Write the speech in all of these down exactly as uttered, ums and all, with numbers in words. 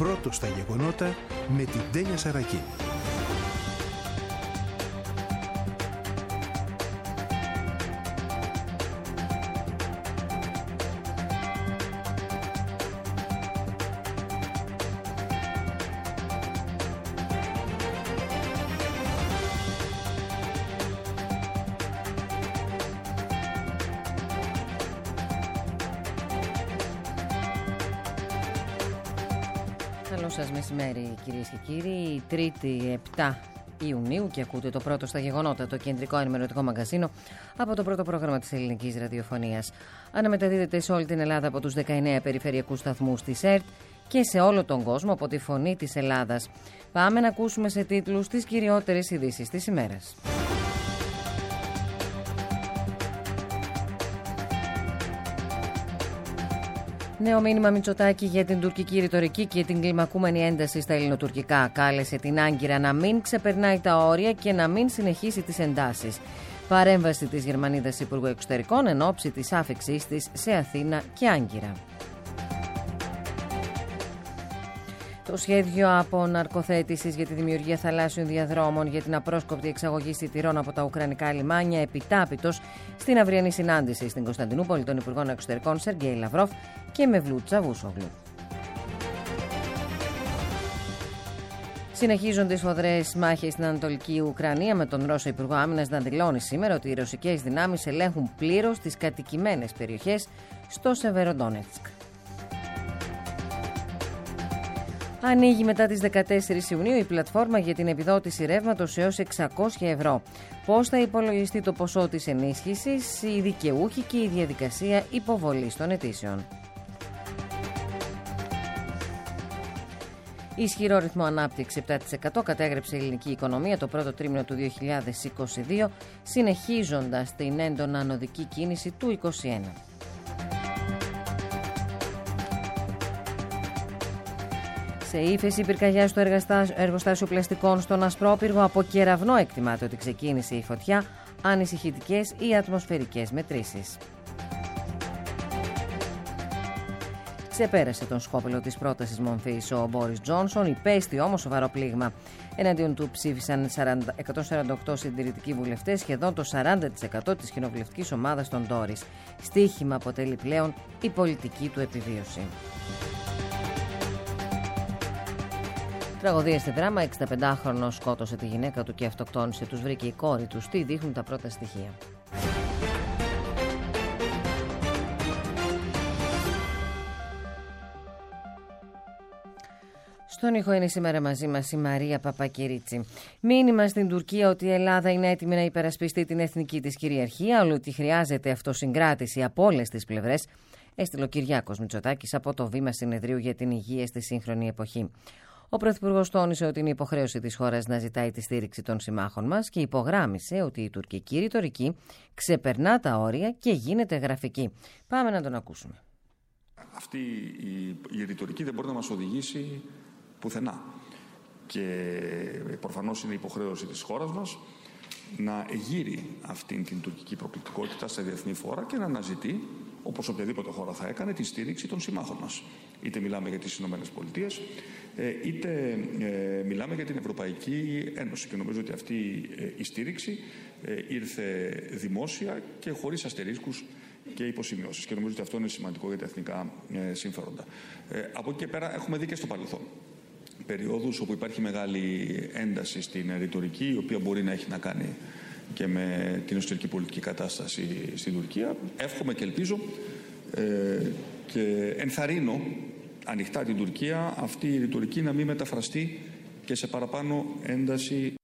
πρώτο στα γεγονότα με την Τένια Σαρακή. Καλό σας μεσημέρι, κυρίες και κύριοι. Τρίτη επτά Ιουνίου και ακούτε το πρώτο στα γεγονότα, το κεντρικό ενημερωτικό μαγκαζίνο από το πρώτο πρόγραμμα της ελληνικής ραδιοφωνίας. Αναμεταδίδεται σε όλη την Ελλάδα από τους δεκαεννέα περιφερειακούς σταθμούς της ΕΡΤ και σε όλο τον κόσμο από τη Φωνή της Ελλάδας. Πάμε να ακούσουμε σε τίτλους τις κυριότερες ειδήσεις της ημέρας. Νέο μήνυμα Μητσοτάκη για την τουρκική ρητορική και την κλιμακούμενη ένταση στα ελληνοτουρκικά. Κάλεσε την Άγκυρα να μην ξεπερνάει τα όρια και να μην συνεχίσει τις εντάσεις. Παρέμβαση της Γερμανίδας Υπουργού Εξωτερικών εν ώψη της άφιξής της σε Αθήνα και Άγκυρα. Το σχέδιο αποναρκοθέτησης για τη δημιουργία θαλάσσιων διαδρόμων για την απρόσκοπτη εξαγωγή σιτηρών από τα ουκρανικά λιμάνια επιτάπητος στην αυριανή συνάντηση στην Κωνσταντινούπολη των Υπουργών Εξωτερικών Σεργέη Λαυρόφ και Μευλούτ Τσαβούσογλου. Συνεχίζονται οι σφοδρές μάχες στην Ανατολική Ουκρανία, με τον Ρώσο Υπουργό Άμυνας να δηλώνει σήμερα ότι οι ρωσικές δυνάμεις ελέγχουν πλήρως τις κατοικημένες περιοχές στο Σεβεροντόνετσκ. Ανοίγει μετά τις δεκατέσσερις Ιουνίου η πλατφόρμα για την επιδότηση ρεύματος έως εξακόσια ευρώ. Πώς θα υπολογιστεί το ποσό της ενίσχυσης, οι δικαιούχοι και η διαδικασία υποβολής των αιτήσεων. Ισχυρό ρυθμό ανάπτυξη επτά τοις εκατό κατέγραψε η ελληνική οικονομία το πρώτο τρίμηνο του δύο χιλιάδες είκοσι δύο, συνεχίζοντας την έντονα ανωδική κίνηση του είκοσι ένα. Σε ύφεση πυρκαγιά στο εργοστάσιο πλαστικών στον Ασπρόπυργο, από κεραυνό εκτιμάται ότι ξεκίνησε η φωτιά, ανησυχητικές οι ατμοσφαιρικές μετρήσεις. Ξεπέρασε τον σκόπελο της πρότασης μορφής ο Μπόρις Τζόνσον, υπέστη όμως σοβαρό πλήγμα. Εναντίον του ψήφισαν εκατόν σαράντα οκτώ συντηρητικοί βουλευτές, σχεδόν το σαράντα τοις εκατό της κοινοβουλευτικής ομάδας των Τόρις. Στοίχημα αποτελεί πλέον η πολιτική του επιβίωση. Τραγωδία στη Δράμα, εξηνταπεντάχρονος σκότωσε τη γυναίκα του και αυτοκτόνησε. Τους βρήκε η κόρη του. Τι δείχνουν τα πρώτα στοιχεία. Στον ήχο είναι σήμερα μαζί μας η Μαρία Παπακυρίτσι. Μήνυμα στην Τουρκία ότι η Ελλάδα είναι έτοιμη να υπερασπιστεί την εθνική της κυριαρχία, αλλά ότι χρειάζεται αυτοσυγκράτηση από όλες τις πλευρές, έστειλε ο Κυριάκος Μητσοτάκης από το βήμα συνεδρίου για την υγεία στη σύγχρονη εποχή. Ο Πρωθυπουργός τόνισε ότι είναι υποχρέωση της χώρας να ζητάει τη στήριξη των συμμάχων μας και υπογράμμισε ότι η τουρκική ρητορική ξεπερνά τα όρια και γίνεται γραφική. Πάμε να τον ακούσουμε. Αυτή η, η ρητορική δεν μπορεί να μας οδηγήσει πουθενά. Και προφανώς είναι υποχρέωση της χώρας μας να εγείρει αυτήν την τουρκική προκλητικότητα σε διεθνή φόρα και να αναζητεί, όπως οποιαδήποτε χώρα θα έκανε, τη στήριξη των συμμάχων μας. Είτε μιλάμε για τις Ηνωμένες Πολιτείες, είτε ε, μιλάμε για την Ευρωπαϊκή Ένωση. Και νομίζω ότι αυτή ε, η στήριξη ε, ήρθε δημόσια και χωρίς αστερίσκους και υποσημειώσεις. Και νομίζω ότι αυτό είναι σημαντικό για τα εθνικά ε, συμφέροντα. Ε, από εκεί και πέρα έχουμε δει και στο παρελθόν περιόδους όπου υπάρχει μεγάλη ένταση στην ρητορική, η οποία μπορεί να έχει να κάνει και με την εσωτερική πολιτική κατάσταση στην Τουρκία. Εύχομαι και ελπίζω ε, και ενθαρρύνω ανοιχτά την Τουρκία αυτή η ρητορική να μην μεταφραστεί και σε παραπάνω ένταση.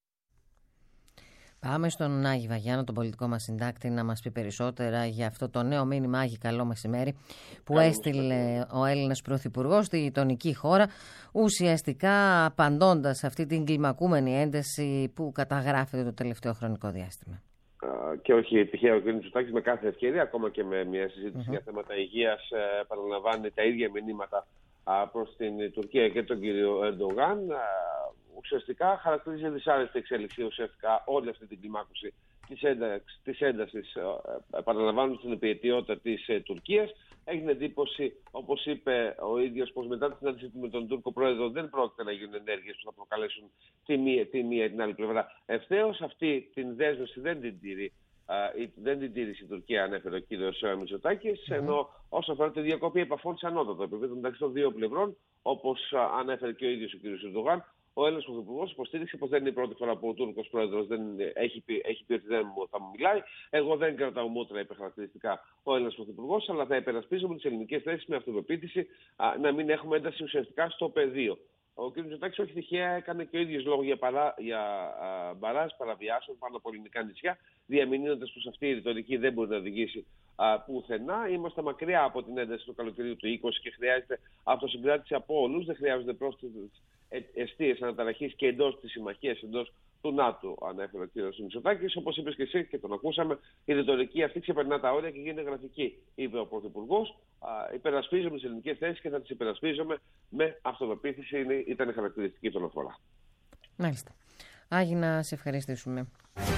Πάμε στον Άγη Βαγιάνο, τον πολιτικό μας συντάκτη, να μας πει περισσότερα για αυτό το νέο μήνυμα, Άγη, καλό μεσημέρι, που Καλώς έστειλε ο Έλληνας Πρωθυπουργός στη γειτονική χώρα, ουσιαστικά απαντώντας αυτή την κλιμακούμενη ένταση που καταγράφεται το τελευταίο χρονικό διάστημα. Και όχι τυχαίο, ο κ. Μητσοτάκης με κάθε ευκαιρία, ακόμα και με μια συζήτηση uh-huh. για θέματα υγείας, παραλαμβάνει τα ίδια μηνύματα προς την Τουρκία και τον κύριο Ερντογάν. Ουσιαστικά χαρακτηρίζει δυσάρεστη εξέλιξη ουσιαστικά όλη αυτή την κλιμάκωση της, ένταξης, της έντασης, επαναλαμβάνω, στην επαιτειότητα της ε, Τουρκίας. Έγινε εντύπωση, όπως είπε ο ίδιος, πως μετά τη συνάντηση με τον Τούρκο πρόεδρο δεν πρόκειται να γίνουν ενέργειες που θα προκαλέσουν τη μία, τη μία την άλλη πλευρά. Ευθέως αυτή την δέσμευση δεν την τήρει. Uh, δεν την τήρησε η Τουρκία, ανέφερε ο κύριος Μητσοτάκης, mm-hmm. ενώ όσον αφορά τη διακοπή επαφών σε ανώτατο επίπεδο μεταξύ των δύο πλευρών, όπως uh, ανέφερε και ο ίδιος ο κύριος Ερντογάν, ο Έλληνας Πρωθυπουργός υποστήριξε πως δεν είναι η πρώτη φορά που ο Τούρκος πρόεδρος δεν έχει, πει, έχει πει ότι δεν θα μου μιλάει. Εγώ δεν κρατάω μούτρα, είπε χαρακτηριστικά ο Έλληνας Πρωθυπουργός, αλλά θα υπερασπίζομαι τις ελληνικές θέσεις με αυτοπεποίθηση, uh, να μην έχουμε ένταση ουσιαστικά στο πεδίο. Ο κ. Μητσοτάκης όχι τυχαία έκανε και ο ίδιος λόγο για, παρά, για α, μπαράζ παραβιάσεων πάνω από ελληνικά νησιά, διαμηνύοντας πως αυτή η ρητορική δεν μπορεί να οδηγήσει α, πουθενά. Είμαστε μακριά από την ένταση του καλοκαιρίου του είκοσι και χρειάζεται αυτοσυγκράτηση από όλους. Δεν χρειάζονται πρόσθετες εστίες αναταραχής και εντός της συμμαχίας, εντός του ΝΑΤΟ, ανέφερε ο κ. Μητσοτάκης. Όπως είπες και εσύ και τον ακούσαμε, η ρητορική αυτή ξεπερνά τα όρια και γίνεται γραφική, είπε ο Πρωθυπουργός. Υπερασπίζομαι τις ελληνικές θέσεις και θα τις υπερασπίζομαι με αυτοπεποίθηση. Είναι, ήταν η χαρακτηριστική των αφορά. Μάλιστα. Άγι, να σε ευχαριστήσουμε.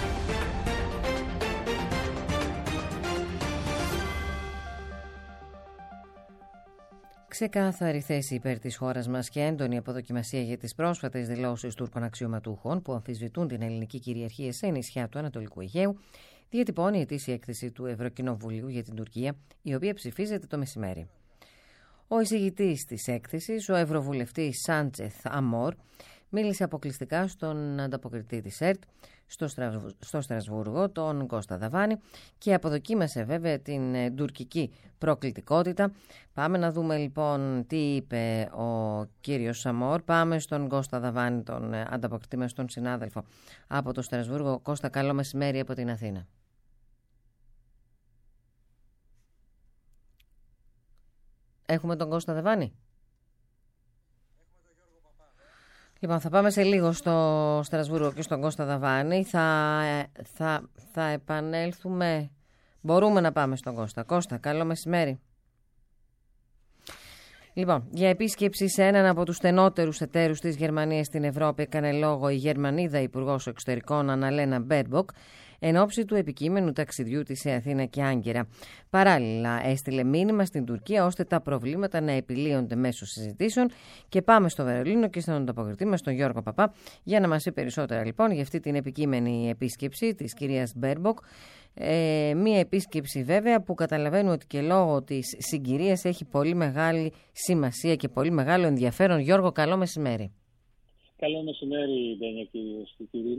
Ξεκάθαρη θέση υπέρ της χώρας μας και έντονη αποδοκιμασία για τις πρόσφατες δηλώσεις Τούρκων αξιωματούχων που αμφισβητούν την ελληνική κυριαρχία σε νησιά του Ανατολικού Αιγαίου, διατυπώνει η ετήσια έκθεση του Ευρωκοινοβουλίου για την Τουρκία, η οποία ψηφίζεται το μεσημέρι. Ο εισηγητής της έκθεσης, ο Ευρωβουλευτής Σάντζεθ Αμόρ, μίλησε αποκλειστικά στον ανταποκριτή της ΕΡΤ στο, Στρασβου... στο Στρασβούργο, τον Κώστα Δαβάνη, και αποδοκίμασε βέβαια την ε, τουρκική προκλητικότητα. Πάμε να δούμε λοιπόν τι είπε ο κύριος Σαμόρ. Πάμε στον Κώστα Δαβάνη, τον ε, ανταποκριτή μας, τον συνάδελφο από το Στρασβούργο. Κώστα, καλό μεσημέρι από την Αθήνα. Έχουμε τον Κώστα Δαβάνη. Λοιπόν, θα πάμε σε λίγο στο Στρασβούργο και στον Κώστα Δαβάνη. Θα, θα, θα επανέλθουμε. Μπορούμε να πάμε στον Κώστα. Κώστα, καλό μεσημέρι. Λοιπόν, για επίσκεψη σε έναν από τους στενότερους εταίρους της Γερμανίας στην Ευρώπη έκανε λόγο η Γερμανίδα Υπουργός Εξωτερικών Αναλένα Μπέρμποκ εν ώψη του επικείμενου ταξιδιού της σε Αθήνα και Άγκυρα. Παράλληλα, έστειλε μήνυμα στην Τουρκία ώστε τα προβλήματα να επιλύονται μέσω συζητήσεων. Και πάμε στο Βερολίνο και στον ανταποκριτή μας, τον Γιώργο Παπά, για να μας πει περισσότερα λοιπόν για αυτή την επικείμενη επίσκεψη της κυρίας Μπέρμποκ. Ε, μία επίσκεψη βέβαια που καταλαβαίνουμε ότι και λόγω της συγκυρίας έχει πολύ μεγάλη σημασία και πολύ μεγάλο ενδιαφέρον. Γιώργο, καλό μεσημέρι. Καλό μεσημέρι, Ντένια, κυρίες και κύριοι.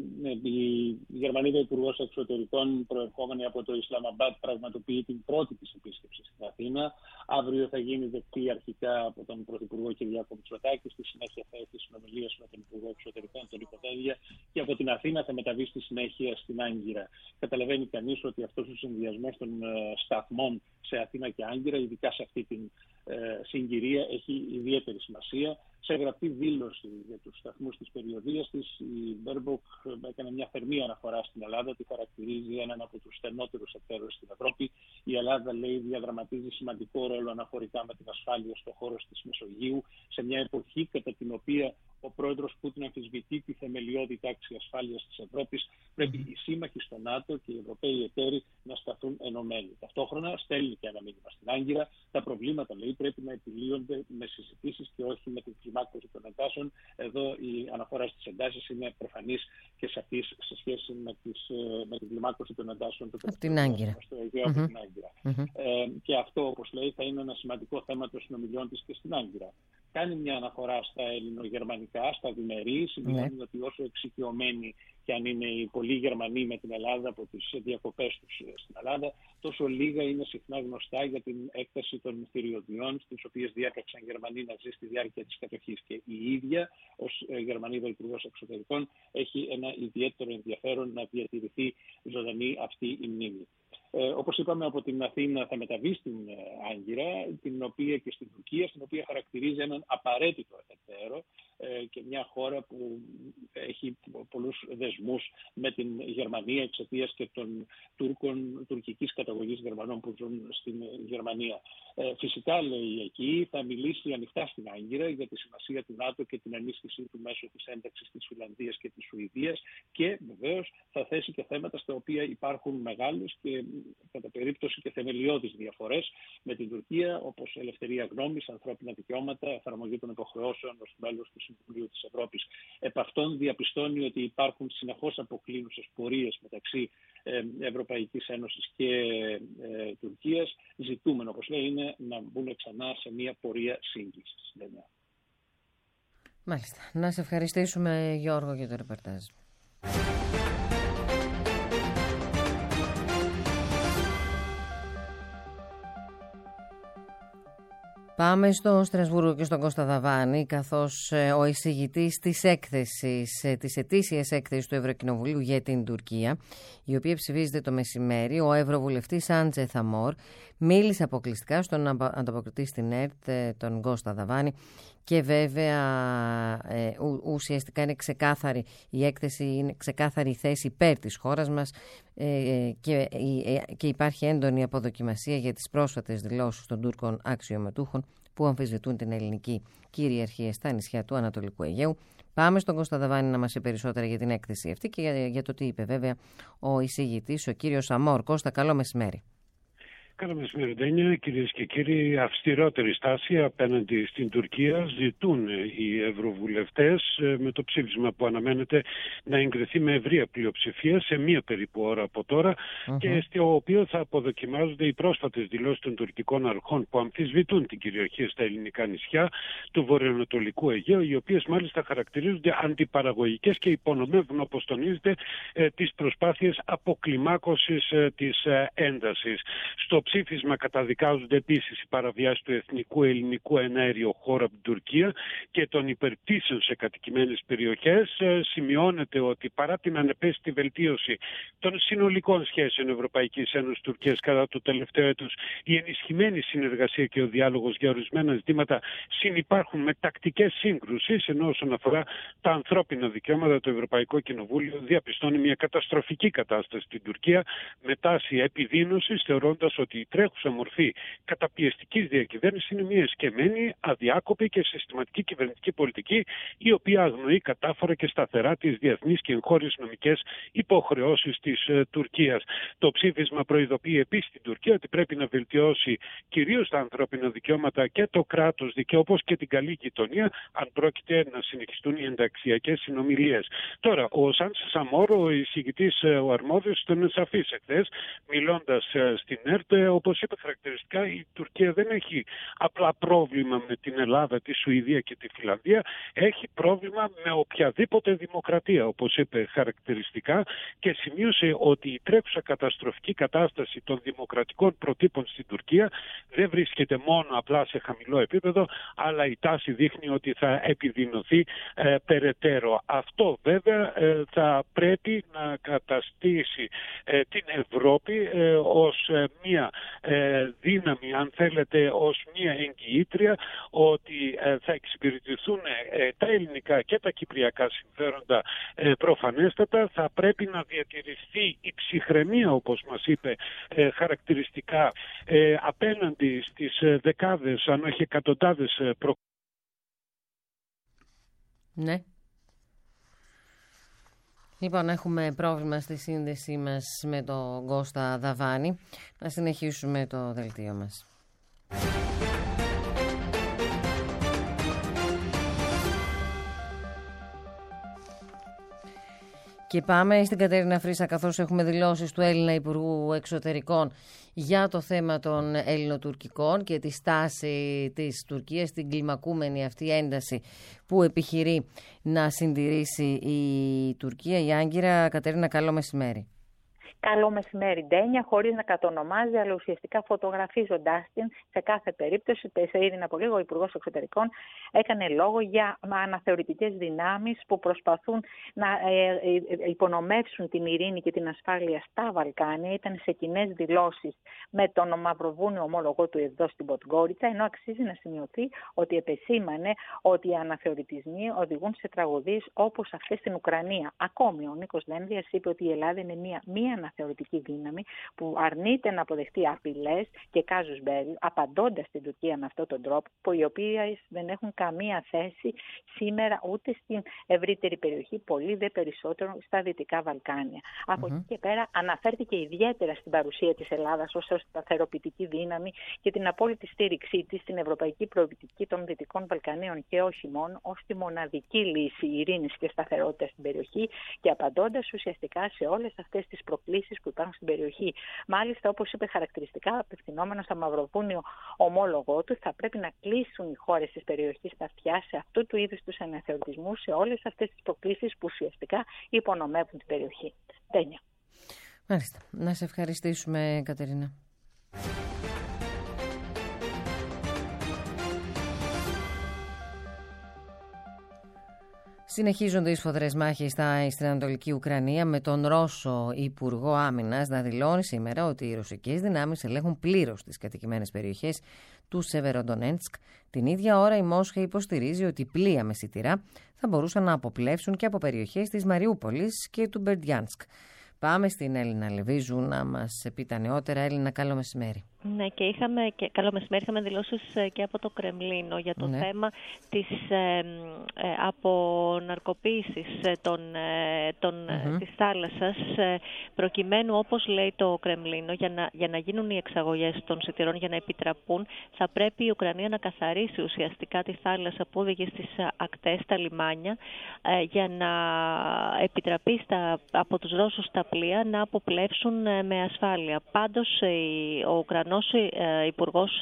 Η Γερμανίδα Υπουργός Εξωτερικών, προερχόμενη από το Ισλαμαμπάτ, πραγματοποιεί την πρώτη της επίσκεψη στην Αθήνα. Αύριο θα γίνει δεκτή αρχικά από τον Πρωθυπουργό Κυριάκο Μητσοτάκη. Στη συνέχεια θα έχει συνομιλίες με τον Υπουργό Εξωτερικών, τον Νίκο Δένδια, και από την Αθήνα θα μεταβεί στη συνέχεια στην Άγκυρα. Καταλαβαίνει κανείς ότι αυτός ο συνδυασμός των σταθμών σε Αθήνα και Άγκυρα, ειδικά σε αυτή την συγκυρία, έχει ιδιαίτερη σημασία. Σε γραπτή δήλωση για τους σταθμούς της περιοδίας της, η Μπέρμποκ έκανε μια θερμή αναφορά στην Ελλάδα, τη χαρακτηρίζει έναν από τους στενότερους εταίρους στην Ευρώπη. Η Ελλάδα, λέει, διαδραματίζει σημαντικό ρόλο αναφορικά με την ασφάλεια στον χώρο της Μεσογείου, σε μια εποχή κατά την οποία ο πρόεδρος Πούτιν αμφισβητεί τη θεμελιώδη τάξη ασφάλειας της Ευρώπης. Πρέπει οι σύμμαχοι στο ΝΑΤΟ και οι Ευρωπαίοι εταίροι να σταθούν ενωμένοι. Ταυτόχρονα στέλνει και ένα μήνυμα στην Άγκυρα. Τα προβλήματα, λέει, πρέπει να επιλύονται με συζητήσεις και όχι με την κλιμάκωση των εντάσεων. Εδώ η αναφορά στις εντάσεις είναι προφανής και σαφής σε σχέση με, τις, με την κλιμάκωση των εντάσεων του από την Άγκυρα. Στο Αιγαίο, mm-hmm. από την Άγκυρα. Mm-hmm. Ε, και αυτό, όπως λέει, θα είναι ένα σημαντικό θέμα των συνομιλιών της και στην Άγκυρα. Κάνει μια αναφορά στα ελληνογερμανικά, στα διμερεί, σημαίνει mm. ότι όσο εξοικειωμένοι και αν είναι οι πολλοί Γερμανοί με την Ελλάδα από τις διακοπές τους στην Ελλάδα, τόσο λίγα είναι συχνά γνωστά για την έκταση των θηριωδιών στις οποίες διέπραξαν Γερμανοί Ναζί στη διάρκεια της κατοχής. Και η ίδια, ως Γερμανίδα Υπουργός Εξωτερικών, έχει ένα ιδιαίτερο ενδιαφέρον να διατηρηθεί ζωντανή αυτή η μνήμη. Ε, όπως είπαμε, από την Αθήνα θα μεταβεί στην Άγκυρα, την οποία και στην Τουρκία, στην οποία χαρακτηρίζει έναν απαραίτητο εταίρο, ε, και μια χώρα που έχει πολλούς δεσμούς με την Γερμανία εξαιτίας και των Τούρκων, τουρκικής καταγωγής Γερμανών που ζουν στην Γερμανία. Φυσικά, λέει εκεί, θα μιλήσει ανοιχτά στην Άγκυρα για τη σημασία του ΝΑΤΟ και την ενίσχυση του μέσω της ένταξης της Φιλανδίας και της Σουηδίας και βεβαίως θα θέσει και θέματα στα οποία υπάρχουν μεγάλες και κατά περίπτωση και θεμελιώδεις διαφορές με την Τουρκία, όπως ελευθερία γνώμης, ανθρώπινα δικαιώματα, εφαρμογή των υποχρεώσεων ως μέλος του Συμβουλίου της Ευρώπης. Επ' αυτόν διαπιστώνει ότι υπάρχουν συνεχώς αποκλίνουσες πορείες μεταξύ ε, Ευρωπαϊκής Ένωσης και ε, Τουρκίας. Ζητούμενο, όπως λέει, είναι να μπουν ξανά σε μια πορεία σύγκλησης. Μάλιστα. Να σε ευχαριστήσουμε, Γιώργο, για το ρεπορτάζ. Πάμε στο Στρασβούργο και στον Κώστα Δαβάνη, καθώς ο εισηγητής της έκθεσης, της ετήσιας έκθεσης του Ευρωκοινοβουλίου για την Τουρκία, η οποία ψηφίζεται το μεσημέρι, ο Ευρωβουλευτής Άντζε Θαμόρ μίλησε αποκλειστικά στον ανταποκριτή στην ΕΡΤ, τον Κώστα Δαβάνη, και βέβαια ε, ουσιαστικά είναι ξεκάθαρη η έκθεση, είναι ξεκάθαρη η θέση υπέρ της χώρας μας ε, και, ε, και υπάρχει έντονη αποδοκιμασία για τις πρόσφατες δηλώσεις των Τούρκων αξιωματούχων που αμφισβητούν την ελληνική κυριαρχία στα νησιά του Ανατολικού Αιγαίου. Πάμε στον Κώστα Δαβάνη να μας πει περισσότερα για την έκθεση αυτή και για, για το τι είπε βέβαια ο εισηγητής, ο κύριος Σαμόρ. Κώστα, καλό μεσημέρι. Καλό μεσημέρι, Ντένια. Κυρίες και κύριοι, αυστηρότερη στάση απέναντι στην Τουρκία ζητούν οι ευρωβουλευτές με το ψήφισμα που αναμένεται να εγκριθεί με ευρεία πλειοψηφία σε μία περίπου ώρα από τώρα uh-huh. και στο οποίο θα αποδοκιμάζονται οι πρόσφατες δηλώσεις των τουρκικών αρχών που αμφισβητούν την κυριαρχία στα ελληνικά νησιά του βορειοανατολικού Αιγαίου, οι οποίες μάλιστα χαρακτηρίζονται αντιπαραγωγικές και υπονομεύουν, όπως τονίζεται, τις προσπάθειες αποκλιμάκωσης της έντασης. Στο ψήφισμα καταδικάζονται επίσης οι παραβιάσεις του εθνικού ελληνικού εναέριου χώρου από την Τουρκία και των υπερπτήσεων σε κατοικημένες περιοχές. Σημειώνεται ότι παρά την ανεπαίσθητη βελτίωση των συνολικών σχέσεων Ευρωπαϊκής Ένωσης Τουρκίας κατά το τελευταίο έτος, η ενισχυμένη συνεργασία και ο διάλογος για ορισμένα ζητήματα συνυπάρχουν με τακτικές σύγκρουσεις, ενώ όσον αφορά τα ανθρώπινα δικαιώματα, το Ευρωπαϊκό Κοινοβούλιο διαπιστώνει μια καταστροφική κατάσταση στην Τουρκία με τάση επιδείνωσης, θεωρώντας ότι η τρέχουσα μορφή καταπιεστικής διακυβέρνησης είναι μια εσκεμμένη, αδιάκοπη και συστηματική κυβερνητική πολιτική, η οποία αγνοεί κατάφορα και σταθερά τις διεθνείς και εγχώριες νομικές υποχρεώσεις της ε, Τουρκίας. Το ψήφισμα προειδοποιεί επίσης την Τουρκία ότι πρέπει να βελτιώσει κυρίως τα ανθρώπινα δικαιώματα και το κράτος δικαίου, όπως και την καλή γειτονία, αν πρόκειται να συνεχιστούν οι ενταξιακές συνομιλίες. Τώρα, ο Σάντζε Σαμόρ, ο εισηγητής, ο αρμόδιος, ήταν σαφής εχθές, μιλώντας ε, στην ΕΡΤ. Όπως είπε χαρακτηριστικά, η Τουρκία δεν έχει απλά πρόβλημα με την Ελλάδα, τη Σουηδία και τη Φιλανδία, έχει πρόβλημα με οποιαδήποτε δημοκρατία, όπως είπε χαρακτηριστικά, και σημείωσε ότι η τρέχουσα καταστροφική κατάσταση των δημοκρατικών προτύπων στην Τουρκία δεν βρίσκεται μόνο απλά σε χαμηλό επίπεδο, αλλά η τάση δείχνει ότι θα επιδεινωθεί ε, περαιτέρω. Αυτό βέβαια ε, θα πρέπει να καταστήσει ε, την Ευρώπη ε, ως ε, μία ε, δύναμη, αν θέλετε, ως μία εγγυήτρια ότι ε, θα εξυπηρετηθούν ε, τα ελληνικά και τα κυπριακά συμφέροντα ε, προφανέστατα. Θα πρέπει να διατηρηθεί η ψυχραιμία, όπως μας είπε ε, χαρακτηριστικά, ε, απέναντι στις ε, δεκάδες, αν όχι εκατοντάδες ε, προ... Ναι. Λοιπόν, έχουμε πρόβλημα στη σύνδεσή μας με τον Κώστα Δαβάνη. Να συνεχίσουμε το δελτίο μας. Και πάμε στην Κατερίνα Φρύσα, καθώς έχουμε δηλώσεις του Έλληνα Υπουργού Εξωτερικών για το θέμα των ελληνοτουρκικών και τη στάση της Τουρκίας, την κλιμακούμενη αυτή ένταση που επιχειρεί να συντηρήσει η Τουρκία, η Άγκυρα. Κατερίνα, καλό μεσημέρι. Καλό μεσημέρι, Ντένια, χωρίς να κατονομάζει, αλλά ουσιαστικά φωτογραφίζοντάς την σε κάθε περίπτωση. Ήδη από λίγο ο Υπουργός Εξωτερικών έκανε λόγο για αναθεωρητικές δυνάμεις που προσπαθούν να υπονομεύσουν την ειρήνη και την ασφάλεια στα Βαλκάνια. Ήταν σε κοινές δηλώσεις με τον Μαυροβούνιο ομόλογό του εδώ στην Ποντγκόριτσα, ενώ αξίζει να σημειωθεί ότι επεσήμανε ότι οι αναθεωρητισμοί οδηγούν σε τραγωδίες όπως αυτές στην Ουκρανία. Ακόμη ο Νίκος Δένδιας είπε ότι η Ελλάδα είναι μια μη αναθεωρητική δύναμη που αρνείται να αποδεχτεί απειλές και κάζους μπέλι, απαντώντας στην Τουρκία με αυτόν τον τρόπο, που οι οποίες δεν έχουν καμία θέση σήμερα ούτε στην ευρύτερη περιοχή, πολύ δε περισσότερο στα Δυτικά Βαλκάνια. Mm-hmm. Από εκεί και πέρα αναφέρθηκε ιδιαίτερα στην παρουσία της Ελλάδας ως σταθεροποιητική δύναμη και την απόλυτη στήριξή της στην ευρωπαϊκή προοπτική των Δυτικών Βαλκανίων και όχι μόνο, ως τη μοναδική λύση ειρήνης και σταθερότητας στην περιοχή και απαντώντας ουσιαστικά σε όλες αυτές τις προκλήσεις που υπάρχουν στην περιοχή. Μάλιστα, όπως είπε χαρακτηριστικά, απευθυνόμενο στο Μαυροβούνιο ομόλογό του, θα πρέπει να κλείσουν οι χώρες της περιοχής στα αυτιά σε αυτού του είδους τους αναθεωρητισμούς, σε όλες αυτές τις προκλήσεις που ουσιαστικά υπονομεύουν την περιοχή. Τένια. Μάλιστα. Να σε ευχαριστήσουμε, Κατερίνα. Συνεχίζονται οι σφοδρές μάχες στην Ανατολική Ουκρανία, με τον Ρώσο Υπουργό Άμυνας να δηλώνει σήμερα ότι οι ρωσικές δυνάμεις ελέγχουν πλήρως τις κατοικημένες περιοχές του Σεβεροντονέτσκ. Την ίδια ώρα η Μόσχα υποστηρίζει ότι πλοία με σιτηρά θα μπορούσαν να αποπλέψουν και από περιοχές της Μαριούπολης και του Μπερντιάνσκ. Πάμε στην Έλληνα Λεβίζου να μας πει τα νεότερα. Έλληνα, καλό μεσημέρι. Ναι, και είχαμε, και, καλό μεσημέρι, είχαμε δηλώσεις και από το Κρεμλίνο για το ναι. θέμα της ε, ε, αποναρκοποίησης των, ε, των, mm-hmm. της θάλασσας, ε, προκειμένου, όπως λέει το Κρεμλίνο, για να, για να γίνουν οι εξαγωγές των σιτηρών, για να επιτραπούν, θα πρέπει η Ουκρανία να καθαρίσει ουσιαστικά τη θάλασσα που οδηγεί στις ακτές, στα λιμάνια, ε, για να επιτραπεί στα, από τους Ρώσους τα πλοία να αποπλέψουν ε, με ασφάλεια. Πάντως, ε, ο Ουκρανός Ο Υπουργός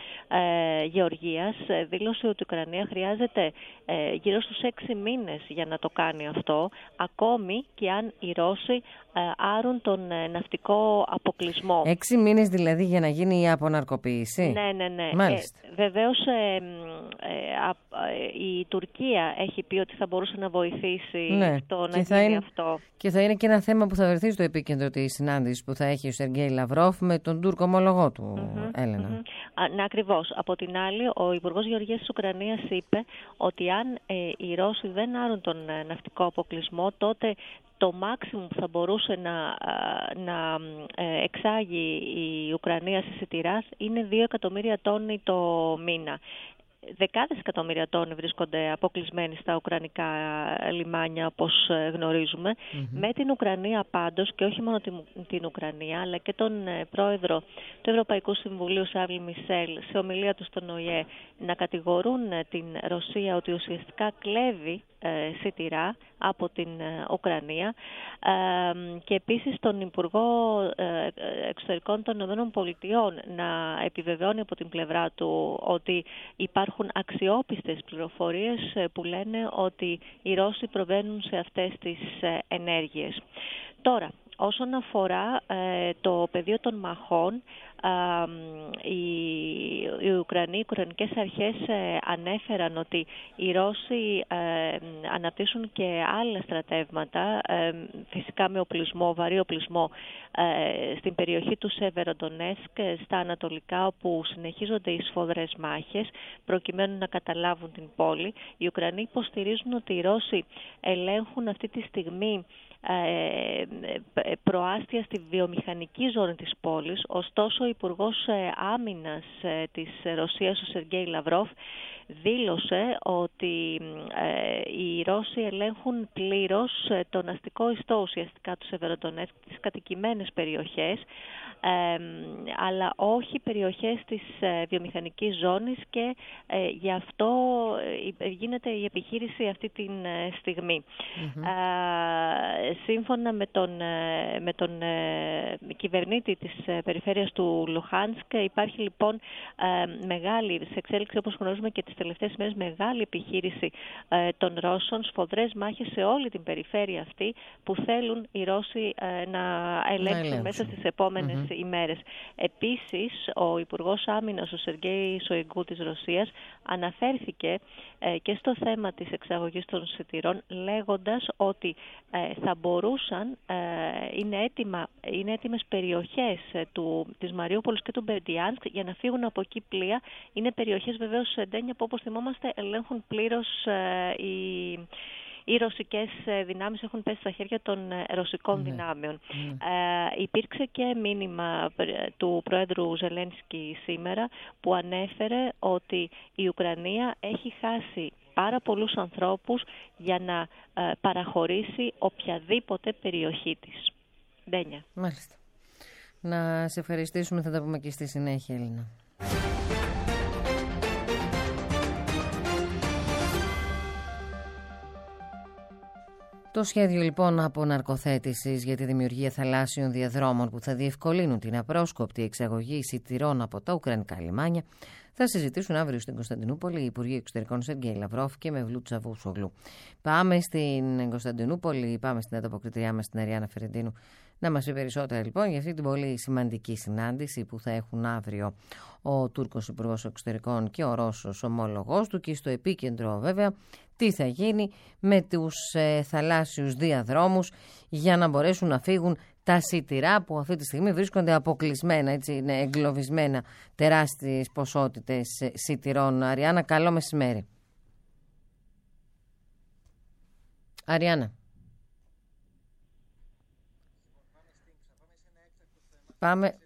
ε, Γεωργίας δήλωσε ότι η Ουκρανία χρειάζεται ε, γύρω στους έξι μήνες για να το κάνει αυτό, ακόμη και αν οι Ρώσοι ε, άρουν τον ε, ναυτικό αποκλεισμό. Έξι μήνες δηλαδή για να γίνει η αποναρκοποίηση. Ναι, ναι, ναι. Μάλιστα. Ε, βεβαίως ε, ε, ε, η Τουρκία έχει πει ότι θα μπορούσε να βοηθήσει ναι. στο να γίνει είναι, αυτό. Και θα είναι και ένα θέμα που θα βρεθεί στο επίκεντρο της συνάντησης που θα έχει ο Σεργέη Λαυρόφ με τον Τούρκο ομολογό του, mm-hmm, Έλενα. Mm-hmm. Ναι, ακριβώς. Από την άλλη, ο Υπουργός Γεωργίας της Ουκρανίας είπε ότι αν ε, οι Ρώσοι δεν άρουν τον ε, ναυτικό αποκλεισμό, τότε το μάξιμο που θα μπορούσε να, να ε, εξάγει η Ουκρανία σε σιτηράς είναι δύο εκατομμύρια τόνοι το μήνα. Δεκάδες εκατομμύρια τόνοι βρίσκονται αποκλεισμένοι στα ουκρανικά λιμάνια, όπως γνωρίζουμε. Mm-hmm. Με την Ουκρανία πάντως, και όχι μόνο την, την Ουκρανία, αλλά και τον πρόεδρο του Ευρωπαϊκού Συμβουλίου, Σάρλ Μισελ, σε ομιλία του στον ΟΗΕ, να κατηγορούν την Ρωσία ότι ουσιαστικά κλέβει ε, σιτηρά από την ε, Ουκρανία, ε, και επίσης τον Υπουργό ε, Εξωτερικών των ΗΠΑ να επιβεβαιώνει από την πλευρά του ότι υπάρχουν αξιόπιστες πληροφορίες που λένε ότι οι Ρώσοι προβαίνουν σε αυτές τις ε, ενέργειες. Τώρα, όσον αφορά ε, το πεδίο των μαχών, ε, οι, οι Ουκρανοί, οι Ουκρανικές αρχές ε, ανέφεραν ότι οι Ρώσοι ε, αναπτύσσουν και άλλα στρατεύματα, ε, φυσικά με οπλισμό, βαρύ οπλισμό, ε, στην περιοχή του Σεβεροντονέτσκ, στα ανατολικά, όπου συνεχίζονται οι σφοδρές μάχες, προκειμένου να καταλάβουν την πόλη. Οι Ουκρανοί υποστηρίζουν ότι οι Ρώσοι ελέγχουν αυτή τη στιγμή προάστια στη βιομηχανική ζώνη της πόλης. Ωστόσο, ο Υπουργός Άμυνας της Ρωσίας, ο Σεργέη Λαυρόφ, δήλωσε ότι ε, οι Ρώσοι ελέγχουν πλήρως τον αστικό ιστό ουσιαστικά του Σεβεροντονέτσκ, τις κατοικημένες περιοχές, ε, αλλά όχι περιοχές της ε, βιομηχανικής ζώνης, και ε, γι' αυτό ε, γίνεται η επιχείρηση αυτή τη ε, στιγμή. Mm-hmm. Ε, σύμφωνα με τον, ε, με τον ε, κυβερνήτη της ε, περιφέρειας του Λουχάνσκ, υπάρχει λοιπόν ε, μεγάλη σε εξέλιξη, όπως γνωρίζουμε, και της τις τελευταίες ημέρες μεγάλη επιχείρηση ε, των Ρώσων, σφοδρές μάχες σε όλη την περιφέρεια αυτή που θέλουν οι Ρώσοι ε, να ελέγξουν μέσα στις επόμενες mm-hmm. ημέρες. Επίσης, ο Υπουργός Άμυνας, ο Σεργέη Σοϊγκού της Ρωσίας, αναφέρθηκε ε, και στο θέμα της εξαγωγής των σιτηρών, λέγοντας ότι ε, θα μπορούσαν, ε, είναι, έτοιμα, είναι έτοιμες περιοχές ε, του, της Μαριούπολης και του Μπερντιάνσκ για να φύγουν από εκεί πλοία. Είναι περιοχές βεβαίως, Ντένια, που όπως θυμόμαστε ελέγχουν πλήρως ε, οι... Οι ρωσικές δυνάμεις, έχουν πέσει στα χέρια των ρωσικών ναι. δυνάμεων. Ναι. Ε, υπήρξε και μήνυμα του Προέδρου Ζελένσκι σήμερα που ανέφερε ότι η Ουκρανία έχει χάσει πάρα πολλούς ανθρώπους για να ε, παραχωρήσει οποιαδήποτε περιοχή της. Ντένια. Μάλιστα. Να σε ευχαριστήσουμε, θα τα πούμε και στη συνέχεια, Έλληνα. Το σχέδιο λοιπόν αποναρκοθέτησης για τη δημιουργία θαλάσσιων διαδρόμων που θα διευκολύνουν την απρόσκοπτη εξαγωγή εισιτηρών από τα ουκρανικά λιμάνια θα συζητήσουν αύριο στην Κωνσταντινούπολη οι Υπουργοί Εξωτερικών Σεργέη Λαυρόφ και Μευλού Τσαβούσογλου. Πάμε στην Κωνσταντινούπολη, πάμε στην ανταποκριτριά μας, την Αριάννα Φερεντίνου, να μας πει περισσότερα λοιπόν για αυτή την πολύ σημαντική συνάντηση που θα έχουν αύριο ο Τούρκος Υπουργός Εξωτερικών και ο Ρώσος ομόλογός του, και στο επίκεντρο βέβαια τι θα γίνει με τους ε, θαλάσσιους διαδρόμους για να μπορέσουν να φύγουν τα σιτηρά που αυτή τη στιγμή βρίσκονται αποκλεισμένα, έτσι, είναι εγκλωβισμένα τεράστιες ποσότητες σιτηρών. Αριάννα, καλό μεσημέρι. Αριάννα. Πάμε.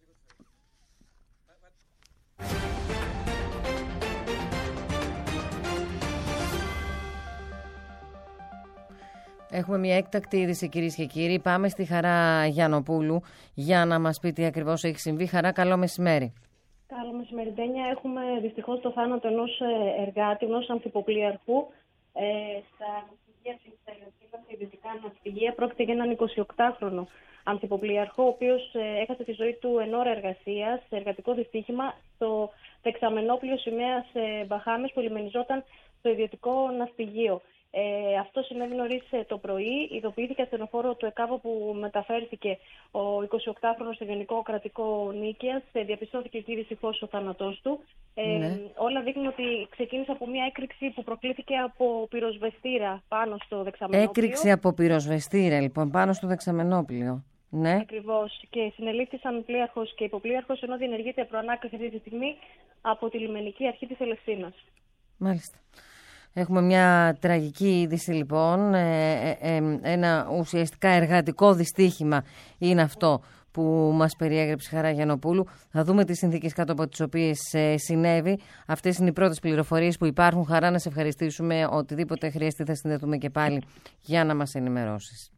Έχουμε μια έκτακτη είδηση, κυρίες και κύριοι. Πάμε στη Χαρά Γιαννοπούλου για να μας πει τι ακριβώς έχει συμβεί. Χαρά, καλό μεσημέρι. Καλό μεσημέρι, Ντένια. Έχουμε δυστυχώς το θάνατο ενός εργάτη, ενός ανθιποπλοίαρχου ε, στα ναυπηγεία, στα ιδιωτικά ναυπηγεία. Πρόκειται για έναν εικοσιοκτάχρονο ανθιποπλοίαρχο, ο οποίος ε, έχασε τη ζωή του εν ώρα εργασίας σε εργατικό δυστύχημα στο δεξαμενόπλιο σημαίας ε, Μπαχάμες που λιμενιζόταν στο ιδιωτικό ναυπηγείο. Ε, αυτό συνέβη νωρίς το πρωί. Ειδοποιήθηκε ασθενοφόρο του ΕΚΑΒΟ που μεταφέρθηκε ο εικοσιοκτάχρονος στο Γενικό Κρατικό Νίκαιας. Ε, διαπιστώθηκε εκεί δυστυχώς ο θάνατός του. Ε, ναι. Όλα δείχνουν ότι ξεκίνησε από μια έκρηξη που προκλήθηκε από πυροσβεστήρα πάνω στο δεξαμενόπλιο. Έκρηξη από πυροσβεστήρα, λοιπόν, πάνω στο δεξαμενόπλιο. Ναι. Ακριβώς. Και συνελήφθησαν πλοίαρχος και υποπλοίαρχος, ενώ διενεργείται προανάκριση αυτή τη στιγμή από τη λιμενική αρχή της Ελευσίνας. Μάλιστα. Έχουμε μια τραγική είδηση λοιπόν, ε, ε, ένα ουσιαστικά εργατικό δυστύχημα είναι αυτό που μας περιέγραψε η Χαρά Γιαννοπούλου. Θα δούμε τις συνθήκες κάτω από τις οποίες ε, συνέβη. Αυτές είναι οι πρώτες πληροφορίες που υπάρχουν. Χαρά, να σε ευχαριστήσουμε. Οτιδήποτε χρειαστεί θα συνδεθούμε και πάλι για να μας ενημερώσεις.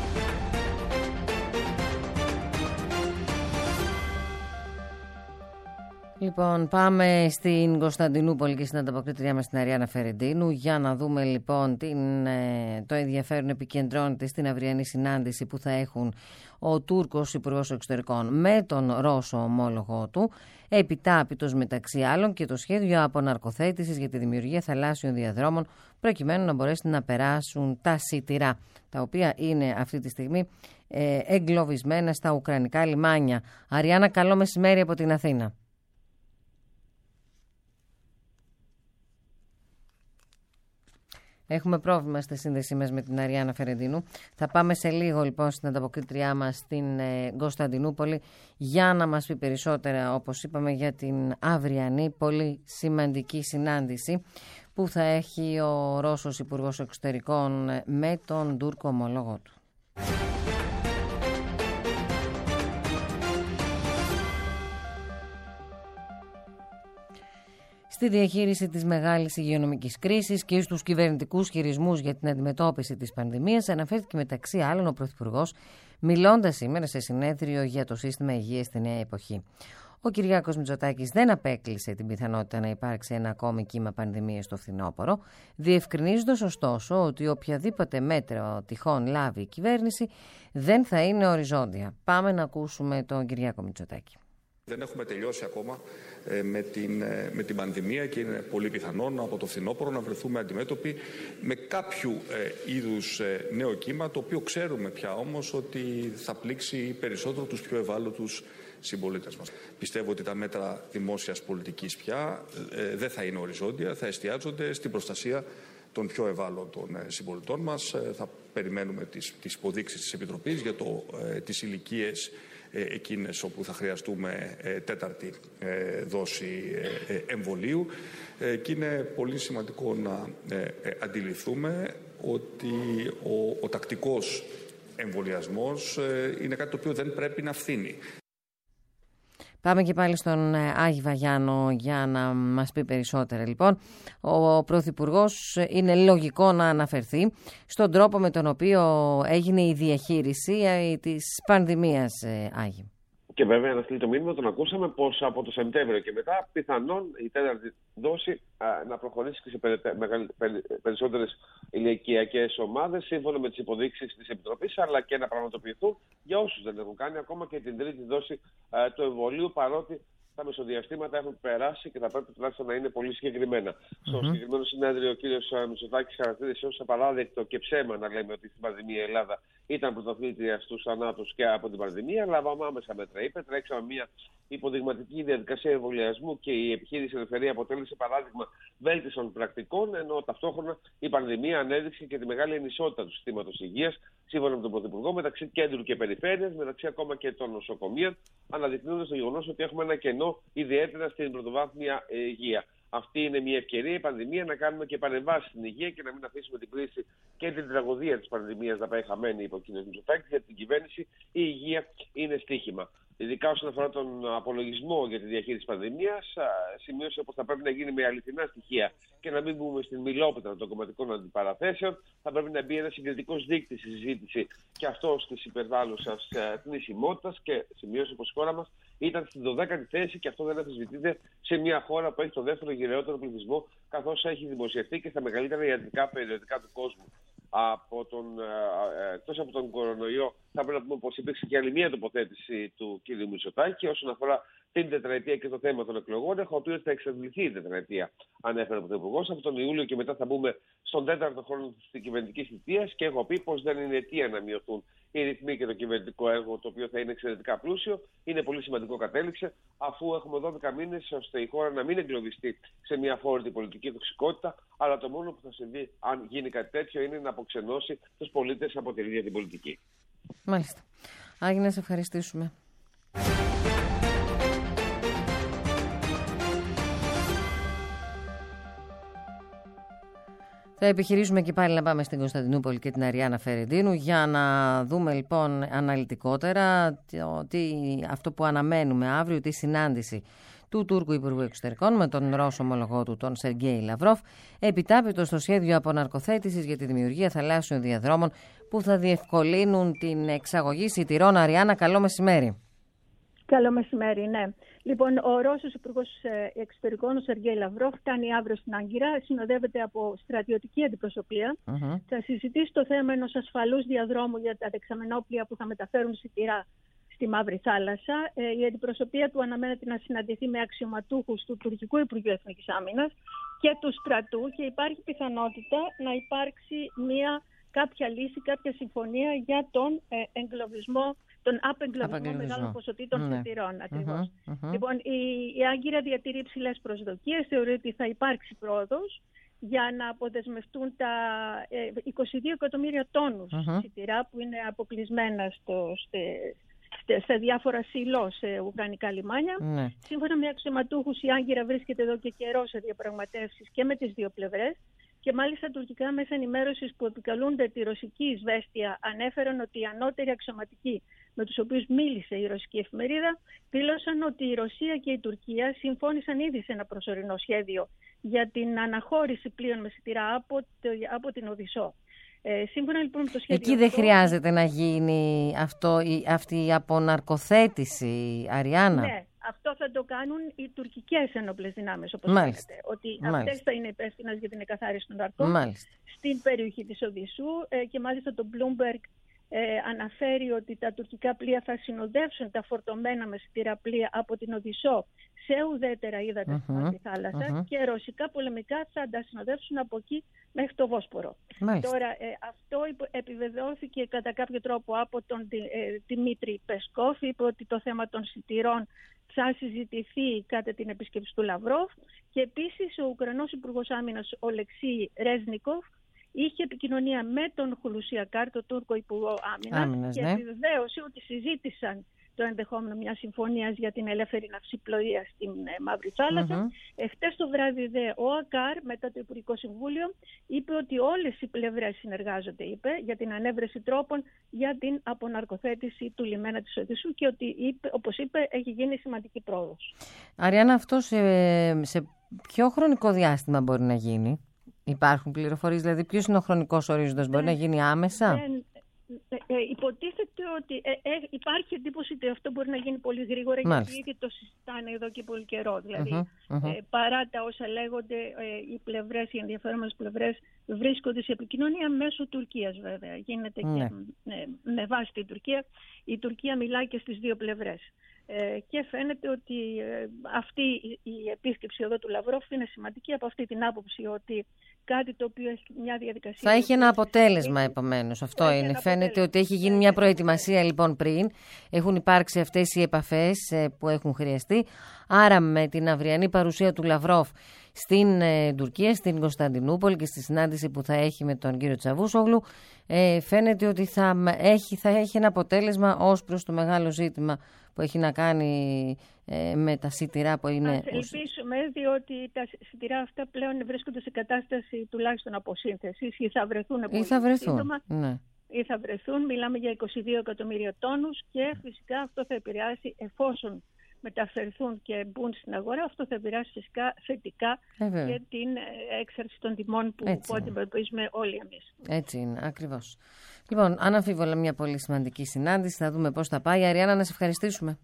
Λοιπόν, πάμε στην Κωνσταντινούπολη και στην ανταποκριτριά μας την Αριάννα Φερεντίνου για να δούμε λοιπόν την, το ενδιαφέρον επικεντρώνεται στην αυριανή συνάντηση που θα έχουν ο Τούρκος Υπουργός Εξωτερικών με τον Ρώσο ομόλογο του, επιτάπητος μεταξύ άλλων και το σχέδιο αποναρκοθέτησης για τη δημιουργία θαλάσσιων διαδρόμων προκειμένου να μπορέσουν να περάσουν τα σιτηρά, τα οποία είναι αυτή τη στιγμή ε, εγκλωβισμένα στα ουκρανικά λιμάνια. Αριάννα, καλό μεσημέρι από την Αθήνα. Έχουμε πρόβλημα στη σύνδεσή μας με την Αριάννα Φερεντίνου. Θα πάμε σε λίγο λοιπόν στην ανταποκρίτριά μας στην ε, Κωνσταντινούπολη για να μας πει περισσότερα, όπως είπαμε, για την αυριανή πολύ σημαντική συνάντηση που θα έχει ο Ρώσος Υπουργός Εξωτερικών με τον Τούρκο ομολόγο του. Στη διαχείριση της μεγάλης υγειονομικής κρίσης και στους κυβερνητικούς χειρισμούς για την αντιμετώπιση της πανδημίας αναφέρθηκε μεταξύ άλλων ο Πρωθυπουργός, μιλώντας σήμερα σε συνέδριο για το σύστημα υγείας στη νέα εποχή. Ο Κυριάκος Μητσοτάκης δεν απέκλεισε την πιθανότητα να υπάρξει ένα ακόμη κύμα πανδημίας στο φθινόπωρο, διευκρινίζοντας ωστόσο ότι οποιαδήποτε μέτρο τυχόν λάβει η κυβέρνηση δεν θα είναι οριζόντια. Πάμε να ακούσουμε τον Κυριάκο Μητσοτάκη. Δεν έχουμε τελειώσει ακόμα ε, με, την, ε, με την πανδημία και είναι πολύ πιθανόν από το φθινόπωρο να βρεθούμε αντιμέτωποι με κάποιο ε, είδους ε, νέο κύμα, το οποίο ξέρουμε πια όμως ότι θα πλήξει περισσότερο τους πιο ευάλωτους συμπολίτες μας. Πιστεύω ότι τα μέτρα δημόσιας πολιτικής πια ε, δεν θα είναι οριζόντια, θα εστιάζονται στην προστασία των πιο ευάλωτων ε, συμπολιτών μας. Ε, θα περιμένουμε τις, τις υποδείξεις της Επιτροπής για το, ε, τις ηλικίες εκείνες όπου θα χρειαστούμε τέταρτη δόση εμβολίου και είναι πολύ σημαντικό να αντιληφθούμε ότι ο, ο τακτικός εμβολιασμός είναι κάτι το οποίο δεν πρέπει να φθήνει. Πάμε και πάλι στον Άγη Βαγιάνο για να μας πει περισσότερα. Λοιπόν, ο Πρωθυπουργός είναι λογικό να αναφερθεί στον τρόπο με τον οποίο έγινε η διαχείριση της πανδημίας, Άγη. Και βέβαια να στείλει το μήνυμα, τον ακούσαμε, πως από το Σεπτέμβριο και μετά πιθανόν η τέταρτη δόση α, να προχωρήσει και σε περισσότερες ηλικιακές ομάδες σύμφωνα με τις υποδείξεις της Επιτροπής, αλλά και να πραγματοποιηθούν για όσους δεν έχουν κάνει ακόμα και την τρίτη δόση α, του εμβολίου, παρότι τα μεσοδιαστήματα έχουν περάσει και θα πρέπει τουλάχιστον να είναι πολύ συγκεκριμένα. Mm-hmm. Στο συγκεκριμένο συνέδριο, ο κ. Μητσοτάκης χαρακτήρισε ως απαράδεκτο και ψέμα να λέμε ότι στην πανδημία η Ελλάδα ήταν πρωταθλήτρια στους θανάτους και από την πανδημία. Λάβαμε άμεσα μέτρα, είπε. Τρέξαμε μια υποδειγματική διαδικασία εμβολιασμού και η επιχείρηση Ελευθερία αποτέλεσε παράδειγμα βέλτιστων πρακτικών, ενώ ταυτόχρονα η πανδημία ανέδειξε και τη μεγάλη ανισότητα του συστήματος υγείας, σύμφωνα με τον Πρωθυπουργό, μεταξύ κέντρου και περιφέρειας, μεταξύ ακόμα και των νοσοκομείων, αναδεικνύοντας το γεγονός ότι έχουμε ένα κενό, ιδιαίτερα στην πρωτοβάθμια υγεία. Αυτή είναι μια ευκαιρία, η πανδημία, να κάνουμε και παρεμβάσεις στην υγεία και να μην αφήσουμε την κρίση και την τραγωδία της πανδημίας να πάει χαμένη, είπε ο κ. Μητσοτάκης. Για την κυβέρνηση η υγεία είναι στοίχημα. Ειδικά όσον αφορά τον απολογισμό για τη διαχείριση της πανδημίας, σημείωσε πως θα πρέπει να γίνει με αληθινά στοιχεία και να μην μπούμε στην μιλόπετρα των κομματικών αντιπαραθέσεων. Θα πρέπει να μπει ένα συγκριτικός δείκτης στη συζήτηση και αυτό της υπερβάλλουσας θνησιμότητας. Και σημείωσε πως η χώρα μας ήταν στην δωδέκατη θέση και αυτό δεν αμφισβητείται σε μια χώρα που έχει το δεύτερο γυραιότερο πληθυσμό, καθώς έχει δημοσιευτεί και στα μεγαλύτερα ιατρικά περιοδικά του κόσμου. Από τον, ε, εκτός από τον κορονοϊό, θα πρέπει να πούμε πως υπήρξε και άλλη μια τοποθέτηση του κ. Μητσοτάκη όσον αφορά την τετραετία και το θέμα των εκλογών. Έχω πει ότι θα εξαντληθεί η τετραετία, ανέφερε ο Πρωθυπουργός. Από τον Ιούλιο και μετά θα μπούμε στον τέταρτο χρόνο της κυβερνητικής θητείας και έχω πει πως δεν είναι αιτία να μειωθούν οι ρυθμοί και το κυβερνητικό έργο, το οποίο θα είναι εξαιρετικά πλούσιο. Είναι πολύ σημαντικό, κατέληξε, αφού έχουμε δώδεκα μήνες ώστε η χώρα να μην εγκλωβιστεί σε μια φόρητη πολιτική τοξικότητα, αλλά το μόνο που θα συμβεί, αν γίνει κάτι τέτοιο, είναι να αποξενώσει τους πολίτες από την ίδια την πολιτική. Μάλιστα. Άγη, να σε ευχαριστήσουμε. Θα επιχειρήσουμε και πάλι να πάμε στην Κωνσταντινούπολη και την Αριάννα Φερεντίνου για να δούμε λοιπόν αναλυτικότερα τι, αυτό που αναμένουμε αύριο, τη συνάντηση του Τούρκου Υπουργού Εξωτερικών με τον Ρώσο ομολογό του, τον Σεργέη Λαυρόφ, επιτάπητο στο σχέδιο αποναρκοθέτησης για τη δημιουργία θαλάσσιων διαδρόμων που θα διευκολύνουν την εξαγωγή σιτηρών. Αριάννα, καλό μεσημέρι. Καλό μεσημέρι, ναι. Λοιπόν, ο Ρώσος Υπουργός Εξωτερικών, ο Σεργέη Λαυρόφ, φτάνει αύριο στην Άγκυρα, συνοδεύεται από στρατιωτική αντιπροσωπεία. Mm-hmm. Θα συζητήσει το θέμα ενός ασφαλούς διαδρόμου για τα δεξαμενόπλια που θα μεταφέρουν σιτηρά στη Μαύρη Θάλασσα. Η αντιπροσωπεία του αναμένεται να συναντηθεί με αξιωματούχους του Τουρκικού Υπουργείου Εθνικής Άμυνας και του στρατού και υπάρχει πιθανότητα να υπάρξει μια κάποια λύση, κάποια συμφωνία για τον ε, εγκλωβισμό, τον απεγκλωβισμό μεγάλων ποσοτήτων ναι. σιτηρών. Ακριβώς. Mm-hmm, mm-hmm. Λοιπόν, η, η Άγκυρα διατηρεί υψηλές προσδοκίες, θεωρεί ότι θα υπάρξει πρόοδος για να αποδεσμευτούν τα ε, είκοσι δύο εκατομμύρια τόνους mm-hmm. σιτηρά που είναι αποκλεισμένα στο, στε, σε διάφορα σιλό σε ουκρανικά λιμάνια. Mm. Σύμφωνα με αξιωματούχους, η Άγκυρα βρίσκεται εδώ και καιρό σε διαπραγματεύσεις και με τις δύο πλευρές. Και μάλιστα τουρκικά μέσα ενημέρωσης που επικαλούνται τη ρωσική εισβέστεια ανέφεραν ότι οι ανώτεροι αξιωματικοί με τους οποίους μίλησε η ρωσική εφημερίδα δήλωσαν ότι η Ρωσία και η Τουρκία συμφώνησαν ήδη σε ένα προσωρινό σχέδιο για την αναχώρηση πλοίων με σιτηρά από, το, από την Οδυσσό. Ε, σύμφωνα λοιπόν με το σχέδιο Εκεί δεν αυτό, χρειάζεται να γίνει αυτό, η, αυτή η αποναρκοθέτηση, Αριάννα. Ναι. Αυτό θα το κάνουν οι τουρκικές ενόπλες δυνάμεις, όπως λέγεται. Ότι μάλιστα. αυτές θα είναι υπεύθυνες για την εκαθάριση των ναρκών στην περιοχή της Οδυσσού ε, και μάλιστα το Bloomberg ε, αναφέρει ότι τα τουρκικά πλοία θα συνοδεύσουν τα φορτωμένα με σιτήρα πλοία από την Οδυσσό σε ουδέτερα ύδατα στη Μαύρη Θάλασσα uh-huh. και ρωσικά πολεμικά θα τα συνοδεύσουν από εκεί μέχρι το Βόσπορο. Μάλιστα. Τώρα ε, αυτό επιβεβαιώθηκε κατά κάποιο τρόπο από τον ε, Δημήτρη Πεσκόφ. Είπε ότι το θέμα των σιτηρών θα συζητηθεί κατά την επίσκεψη του Λαυρόφ και επίσης ο Ουκρανός Υπουργός Άμυνας ο Λεξί Ρέζνικοφ είχε επικοινωνία με τον Χουλουσιακάρ, τον Τούρκο Υπουργό Άμυνας, και ναι. επιβεβαίωσε ότι συζήτησαν το ενδεχόμενο μιας συμφωνίας για την ελεύθερη ναυσιπλοεία στην ε, Μαύρη Θάλασσα. Mm-hmm. Εχθές το βράδυ δε ο ΑΚΑΡ μετά το Υπουργικό Συμβούλιο είπε ότι όλες οι πλευρές συνεργάζονται, είπε, για την ανέβρεση τρόπων για την αποναρκοθέτηση του λιμένα της Οδυσσού και ότι, είπε, όπως είπε, έχει γίνει σημαντική πρόοδος. Αριάννα, αυτό σε, σε ποιο χρονικό διάστημα μπορεί να γίνει? Υπάρχουν πληροφορίες, δηλαδή ποιος είναι ο χρονικός ορίζοντας, μπορεί δεν, να γίνει άμεσα? Δεν, ε, ε, υποτίθεται ότι ε, ε, υπάρχει εντύπωση ότι αυτό μπορεί να γίνει πολύ γρήγορα. Μάλιστα. Γιατί ήδη το συζητάνε εδώ και πολύ καιρό. Δηλαδή, uh-huh, uh-huh. Ε, παρά τα όσα λέγονται, ε, οι πλευρές, οι ενδιαφέρομενες πλευρές βρίσκονται σε επικοινωνία μέσω Τουρκίας, βέβαια. Γίνεται uh-huh. και ε, με βάση την Τουρκία. Η Τουρκία μιλάει και στις δύο πλευρές. Ε, και φαίνεται ότι ε, αυτή η επίσκεψη εδώ του Λαυρόφ είναι σημαντική από αυτή την άποψη ότι κάτι το οποίο έχει μια διαδικασία... Θα έχει ένα αποτέλεσμα επομένως, αυτό είναι. Φαίνεται αποτέλεσμα. Ότι έχει γίνει μια προετοιμασία λοιπόν πριν, έχουν υπάρξει αυτές οι επαφές ε, που έχουν χρειαστεί, άρα με την αυριανή παρουσία του Λαυρόφ στην ε, Τουρκία, στην Κωνσταντινούπολη και στη συνάντηση που θα έχει με τον κύριο Τσαβούσογλου, ε, φαίνεται ότι θα έχει, θα έχει ένα αποτέλεσμα ως προς το μεγάλο ζήτημα που έχει να κάνει ε, με τα σιτηρά που είναι... Ας ελπίσουμε, διότι τα σιτηρά αυτά πλέον βρίσκονται σε κατάσταση τουλάχιστον αποσύνθεσης ή θα βρεθούν ή θα βρεθούν, σύντομα, ναι. ή θα βρεθούν. Μιλάμε για είκοσι δύο εκατομμύρια τόνους και φυσικά αυτό θα επηρεάσει, εφόσον μεταφερθούν και μπουν στην αγορά, αυτό θα επηρεάσει φυσικά θετικά ε, και την έξαρση των τιμών που, που αντιμετωπίζουμε όλοι εμείς. Έτσι είναι, ακριβώς. Λοιπόν, αναμφίβολα μια πολύ σημαντική συνάντηση, θα δούμε πώς θα πάει. Αριάννα, να σε ευχαριστήσουμε.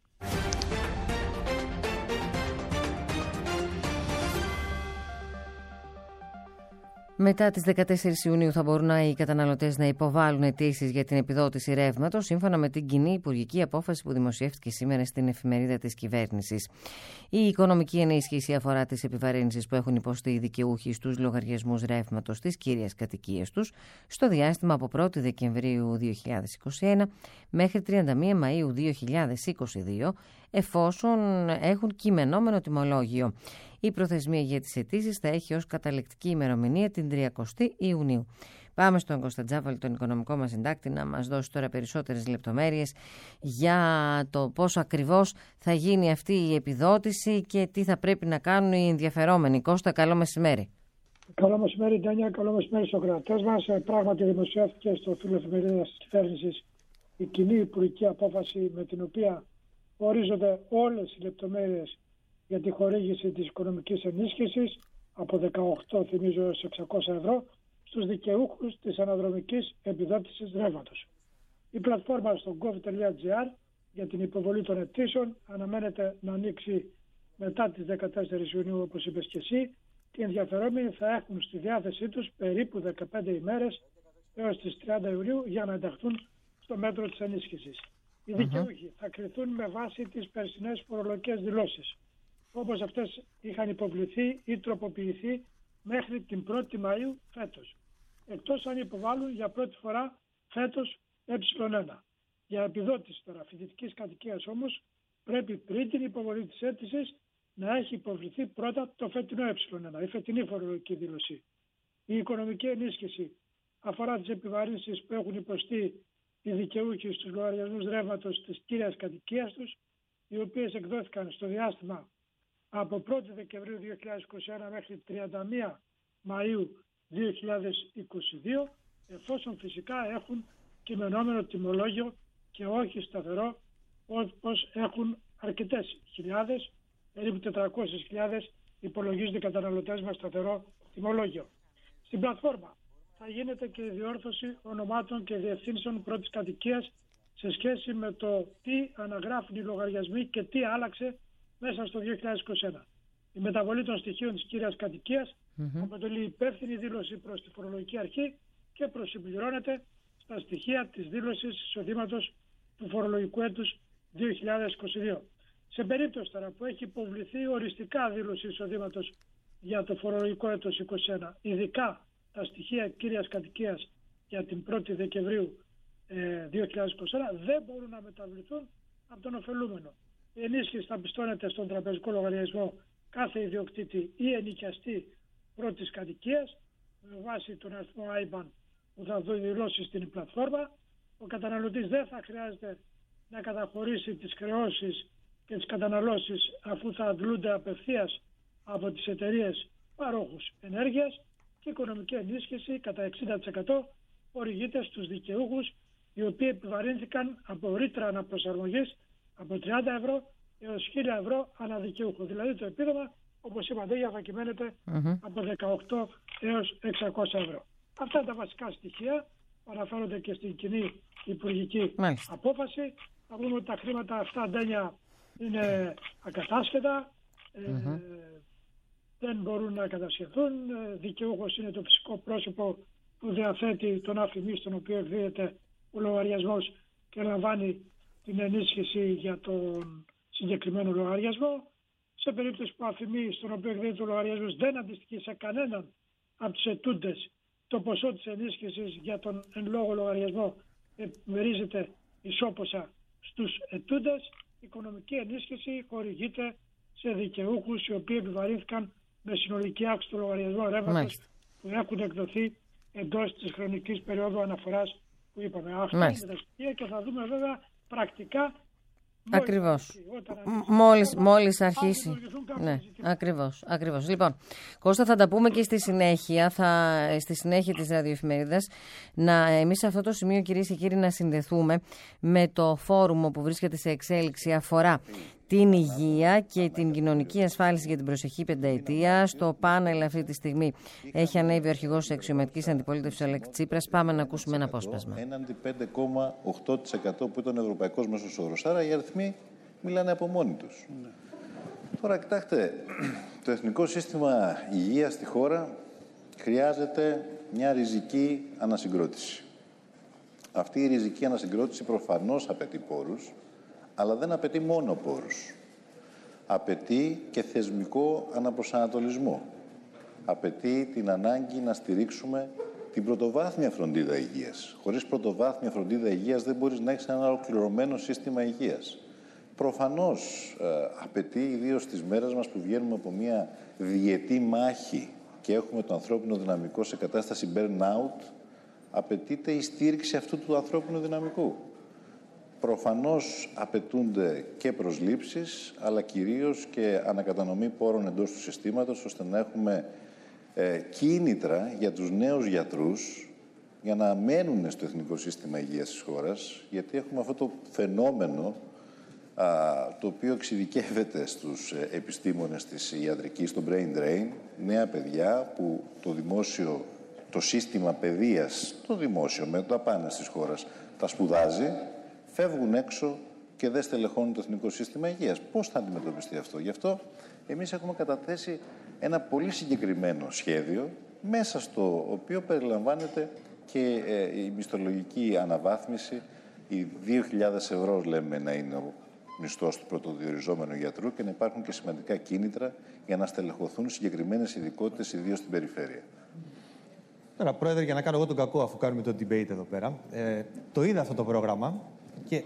Μετά τις δεκατέσσερις Ιουνίου θα μπορούν οι καταναλωτές να υποβάλουν αιτήσεις για την επιδότηση ρεύματος, σύμφωνα με την κοινή υπουργική απόφαση που δημοσιεύτηκε σήμερα στην εφημερίδα της κυβέρνησης. Η οικονομική ενίσχυση αφορά τις επιβαρύνσεις που έχουν υποστεί οι δικαιούχοι στους λογαριασμούς ρεύματος της κύριας κατοικίας τους στο διάστημα από πρώτη Δεκεμβρίου δύο χιλιάδες είκοσι ένα μέχρι τριάντα μία Μαΐου δύο χιλιάδες είκοσι δύο, εφόσον έχουν κειμενόμενο τιμολόγιο. Η προθεσμία για τις αιτήσεις θα έχει ως καταληκτική ημερομηνία την τριαντάτη Ιουνίου. Πάμε στον Κωνσταντζάβαλη, τον οικονομικό μας συντάκτη, να μας δώσει τώρα περισσότερες λεπτομέρειες για το πώς ακριβώς θα γίνει αυτή η επιδότηση και τι θα πρέπει να κάνουν οι ενδιαφερόμενοι. Κώστα, καλό μεσημέρι. Καλό μεσημέρι, Ντάνια, καλό μεσημέρι στους κρατές μας. Πράγματι, δημοσιεύτηκε στο φύλλο εφημερίδας της κυβέρνησης η κοινή υπουργική απόφαση με την οποία ορίζονται όλες οι λεπτομέρειες για τη χορήγηση της οικονομικής ενίσχυσης από δεκαοκτώ, θυμίζω, έως εξακόσια ευρώ στους δικαιούχους της αναδρομικής επιδότησης ρεύματος. Η πλατφόρμα στο gov.gr για την υποβολή των αιτήσεων αναμένεται να ανοίξει μετά τις δεκατέσσερις Ιουνίου, όπως είπες και εσύ, και οι ενδιαφερόμενοι θα έχουν στη διάθεσή τους περίπου δεκαπέντε ημέρες έως τις τριάντα Ιουνίου για να ενταχθούν στο μέτρο της ενίσχυσης. Οι uh-huh. δικαιούχοι θα κριθούν με βάση τις περσινές φορολογικές δηλώσεις, όπως αυτές είχαν υποβληθεί ή τροποποιηθεί μέχρι την πρώτη Μαΐου φέτος, εκτός αν υποβάλλουν για πρώτη φορά φέτος ε ένα. Για επιδότηση τώρα φοιτητικής κατοικίας όμως πρέπει πριν την υποβολή της αίτησης να έχει υποβληθεί πρώτα το φετινό ε ένα, η φετινή φορολογική δήλωση. Η οικονομική ενίσχυση αφορά τις επιβαρύνσεις που έχουν υποστεί οι δικαιούχοι στους λογαριασμούς ρεύματος της κύριας κατοικίας τους, οι οποίες εκδόθηκαν στο διάστημα από πρώτη Δεκεμβρίου δύο χιλιάδες είκοσι ένα μέχρι τριάντα μία Μαΐου δύο χιλιάδες είκοσι δύο, εφόσον φυσικά έχουν κειμενόμενο τιμολόγιο και όχι σταθερό, όπως έχουν αρκετές χιλιάδες, περίπου τετρακόσιες χιλιάδες υπολογίζονται οι καταναλωτές με σταθερό τιμολόγιο. Στην πλατφόρμα θα γίνεται και η διόρθωση ονομάτων και διευθύνσεων πρώτης κατοικίας σε σχέση με το τι αναγράφουν οι λογαριασμοί και τι άλλαξε μέσα στο δύο χιλιάδες είκοσι ένα. Η μεταβολή των στοιχείων της κύριας κατοικίας mm-hmm. αποτελεί υπεύθυνη δήλωση προς τη φορολογική αρχή και προσυμπληρώνεται στα στοιχεία της δήλωσης εισοδήματος του φορολογικού έτους δύο χιλιάδες είκοσι δύο. Σε περίπτωση τώρα που έχει υποβληθεί οριστικά δήλωση εισοδήματος για το φορολογικό έτος είκοσι ένα, ειδικά τα στοιχεία κύριας κατοικίας για την πρώτη Δεκεμβρίου ε, δύο χιλιάδες είκοσι ένα, δεν μπορούν να μεταβληθούν από τον ωφελούμενο. Η ενίσχυση θα πιστώνεται στον τραπεζικό λογαριασμό κάθε ιδιοκτήτη ή ενοικιαστή πρώτης κατοικίας με βάση τον αριθμό άι μπαν που θα δηλώσει στην πλατφόρμα. Ο καταναλωτής δεν θα χρειάζεται να καταχωρήσει τις χρεώσεις και τις καταναλώσεις αφού θα αντλούνται απευθείας από τις εταιρείες παρόχους ενέργειας, και η οικονομική ενίσχυση κατά εξήντα τοις εκατό χορηγείται στους δικαιούχους οι οποίοι επιβαρύνθηκαν από ρήτρα αναπροσαρμογής από τριάντα ευρώ έως χίλια ευρώ ανά δικαιούχο. Δηλαδή το επίδομα, όπως είπατε, θα κυμαίνεται mm-hmm. από δεκαοκτώ έως εξακόσια ευρώ. Αυτά είναι τα βασικά στοιχεία που αναφέρονται και στην κοινή υπουργική Μάλιστα. απόφαση. Θα πούμε ότι τα χρήματα αυτά, Ντένια, είναι ακατάσχετα, mm-hmm. ε, δεν μπορούν να κατασχεθούν. Δικαιούχος είναι το φυσικό πρόσωπο που διαθέτει τον αφημί στον οποίο εκδίδεται ο λογαριασμός και λαμβάνει την ενίσχυση για τον συγκεκριμένο λογαριασμό. Σε περίπτωση που αφημί στον οποίο εκδίδεται ο λογαριασμός δεν αντιστοιχεί σε κανέναν από τους ετούντες, το ποσό της ενίσχυσης για τον εν λόγω λογαριασμό μερίζεται ισόποσα στους ετούντες. Η οικονομική ενίσχυση χορηγείται σε δικαιούχους οι οποίοι επιβαρύνθηκαν με συνολική αύξηση του λογαριασμού ρεύματος που έχουν εκδοθεί εντός της χρονικής περίοδου αναφοράς που είπαμε. Αυτά είναι τα στοιχεία και θα δούμε βέβαια πρακτικά. Ακριβώς. Μόλις, μόλις αρχίσει. Ναι, ακριβώς, ακριβώς. Λοιπόν, Κώστα, θα τα πούμε και στη συνέχεια, θα, στη συνέχεια της ραδιοεφημερίδας. Να, εμείς σε αυτό το σημείο, κυρίες και κύριοι, να συνδεθούμε με το φόρουμ που βρίσκεται σε εξέλιξη, αφορά την υγεία και την κοινωνική ασφάλιση για την προσεχή πενταετία. Στο πάνελ αυτή τη στιγμή έχει ανέβει ο αρχηγός της αξιωματικής αντιπολίτευσης Αλέξη Τσίπρας. Πάμε να ακούσουμε ένα απόσπασμα. Έναντι πέντε κόμμα οκτώ τοις εκατό που ήταν ο ευρωπαϊκός μέσος όρος. Άρα οι αριθμοί μιλάνε από μόνοι τους. Ναι. Τώρα, κοιτάξτε, το Εθνικό Σύστημα Υγείας στη χώρα χρειάζεται μια ριζική ανασυγκρότηση. Αυτή η ριζική ανασυγκρότηση προφανώς απαιτεί πόρους, αλλά δεν απαιτεί μόνο πόρους. Απαιτεί και θεσμικό αναπροσανατολισμό. Απαιτεί την ανάγκη να στηρίξουμε την πρωτοβάθμια φροντίδα υγείας. Χωρίς πρωτοβάθμια φροντίδα υγείας δεν μπορείς να έχεις ένα ολοκληρωμένο σύστημα υγείας. Προφανώς ε, απαιτεί, ιδίως στις μέρες μας που βγαίνουμε από μια διετή μάχη και έχουμε το ανθρώπινο δυναμικό σε κατάσταση burn-out, απαιτείται η στήριξη αυτού του ανθρώπινου δυναμικού. Προφανώς απαιτούνται και προσλήψεις, αλλά κυρίως και ανακατανομή πόρων εντός του συστήματος, ώστε να έχουμε ε, κίνητρα για τους νέους γιατρούς για να μένουν στο Εθνικό Σύστημα Υγείας της χώρας, γιατί έχουμε αυτό το φαινόμενο α, το οποίο εξειδικεύεται στους ε, επιστήμονες της ιατρικής, το brain drain, νέα παιδιά που το δημόσιο, το σύστημα παιδείας, το δημόσιο με τα πάνε της χώρας, τα σπουδάζει, φεύγουν έξω και δεν στελεχώνουν το Εθνικό Σύστημα Υγείας. Πώς θα αντιμετωπιστεί αυτό? Γι' αυτό εμείς έχουμε καταθέσει ένα πολύ συγκεκριμένο σχέδιο, μέσα στο οποίο περιλαμβάνεται και ε, η μισθολογική αναβάθμιση. Οι δύο χιλιάδες ευρώ λέμε να είναι ο μισθός του πρωτοδιοριζόμενου γιατρού και να υπάρχουν και σημαντικά κίνητρα για να στελεχωθούν συγκεκριμένες ειδικότητες, ιδίως στην περιφέρεια. Τώρα, Πρόεδρε, για να κάνω εγώ τον κακό, αφού κάνουμε το debate εδώ πέρα, ε, το είδα αυτό το πρόγραμμα και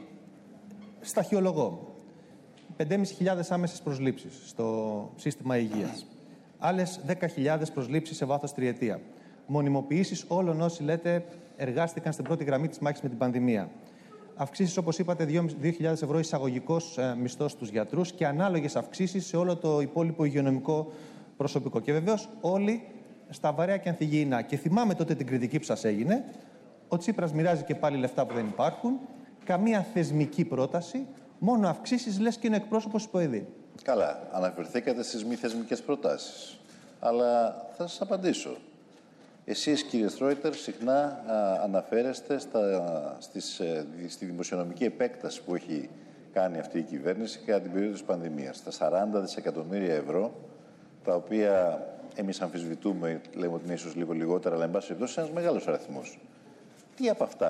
σταχυολογώ. πέντε χιλιάδες πεντακόσιες άμεσες προσλήψεις στο σύστημα υγείας. Άλλες δέκα χιλιάδες προσλήψεις σε βάθος τριετία. Μονιμοποιήσεις όλων όσοι, λέτε, εργάστηκαν στην πρώτη γραμμή της μάχης με την πανδημία. Αυξήσεις, όπως είπατε, δύο χιλιάδες ευρώ εισαγωγικός ε, μισθός στους γιατρούς και ανάλογες αυξήσεις σε όλο το υπόλοιπο υγειονομικό προσωπικό. Και βεβαίως όλοι στα βαρέα και ανθυγιεινά. Και θυμάμαι τότε την κριτική που σας έγινε. Ο Τσίπρας μοιράζει και πάλι λεφτά που δεν υπάρχουν. Καμία θεσμική πρόταση. Μόνο αυξήσεις, λες και είναι εκπρόσωπος του ΠΟΕΔΗ. Καλά. Αναφερθήκατε στις μη θεσμικές προτάσεις. Αλλά θα σας απαντήσω. Εσείς, κύριε Στρόιτερ, συχνά α, αναφέρεστε στα, στις, ε, στη δημοσιονομική επέκταση που έχει κάνει αυτή η κυβέρνηση κατά την περίοδο της πανδημίας. Στα σαράντα δισεκατομμύρια ευρώ, τα οποία εμείς αμφισβητούμε, λέμε ότι είναι ίσως λίγο λιγότερα, αλλά εν πάση περιπτώσει είναι ένας μεγάλος αριθμός. Τι από αυτά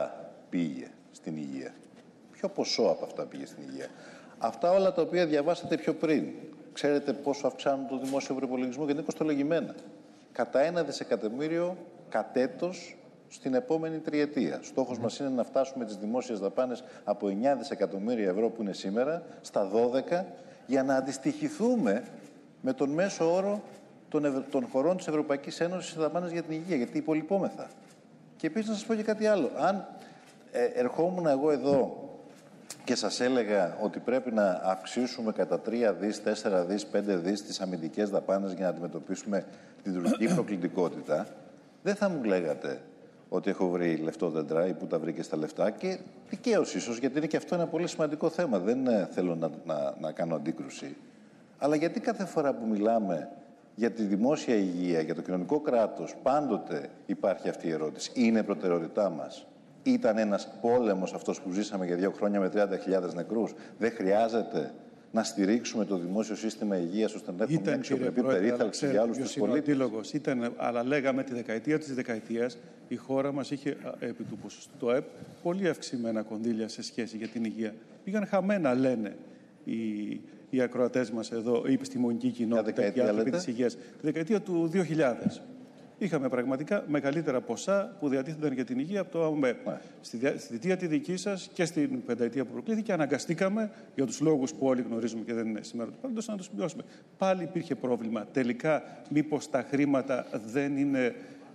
πήγε στην υγεία. Ποιο ποσό από αυτά πήγε στην υγεία. Αυτά όλα τα οποία διαβάσατε πιο πριν. Ξέρετε πόσο αυξάνουν το δημόσιο προϋπολογισμό και είναι κοστολογημένα. Κατά ένα δισεκατομμύριο κατ' έτος στην επόμενη τριετία. Στόχος mm. μας είναι να φτάσουμε τις δημόσιες δαπάνες από εννιά δισεκατομμύρια ευρώ που είναι σήμερα στα δώδεκα για να αντιστοιχηθούμε με τον μέσο όρο των, ευ... των χωρών της Ευρωπαϊκής Ένωσης σε δαπάνες για την υγεία, γιατί υπολοιπόμεθα. Και επίσης να σας πω και κάτι άλλο. Αν ε, ερχόμουν εγώ εδώ και σας έλεγα ότι πρέπει να αυξήσουμε κατά τρία δις, τέσσερα δις, πέντε δις τις αμυντικές δαπάνες για να αντιμετωπίσουμε την τουρκική προκλητικότητα, δεν θα μου λέγατε ότι έχω βρει λεφτόδεντρα ή που τα βρήκε στα λεφτά, και δικαίως ίσως, γιατί είναι και αυτό ένα πολύ σημαντικό θέμα. Δεν ε, θέλω να, να, να κάνω αντίκρουση. Αλλά γιατί κάθε φορά που μιλάμε για τη δημόσια υγεία, για το κοινωνικό κράτος, πάντοτε υπάρχει αυτή η ερώτηση. Είναι προτεραιότητά μας? Ήταν ένας πόλεμος αυτός που ζήσαμε για δύο χρόνια με τριάντα χιλιάδες νεκρούς? Δεν χρειάζεται να στηρίξουμε το δημόσιο σύστημα υγείας ώστε να έχουμε μια αξιοπρεπή περίθαλψη για όλους τους πολίτες? Ήταν, αλλά λέγαμε τη δεκαετία της δεκαετίας η χώρα μας είχε επί του ποσοστού του ΑΕΠ πολύ αυξημένα κονδύλια σε σχέση για την υγεία. Πήγαν χαμένα, λένε οι, οι ακροατές μας εδώ, η επιστημονική κοινότητα και οι άνθρωποι της υγείας. Τη δεκαετία του δύο χιλιάδες. Είχαμε πραγματικά μεγαλύτερα ποσά που διατίθενταν για την υγεία από το ΑΟΜΕΠ. Ναι. Στη, δια, στη θητεία τη δική σας και στην πενταετία που προκλήθηκε, αναγκαστήκαμε για τους λόγους που όλοι γνωρίζουμε και δεν είναι σήμερα του παρόντος να το συμπληρώσουμε. Πάλι υπήρχε πρόβλημα. Τελικά, μήπως τα χρήματα δεν είναι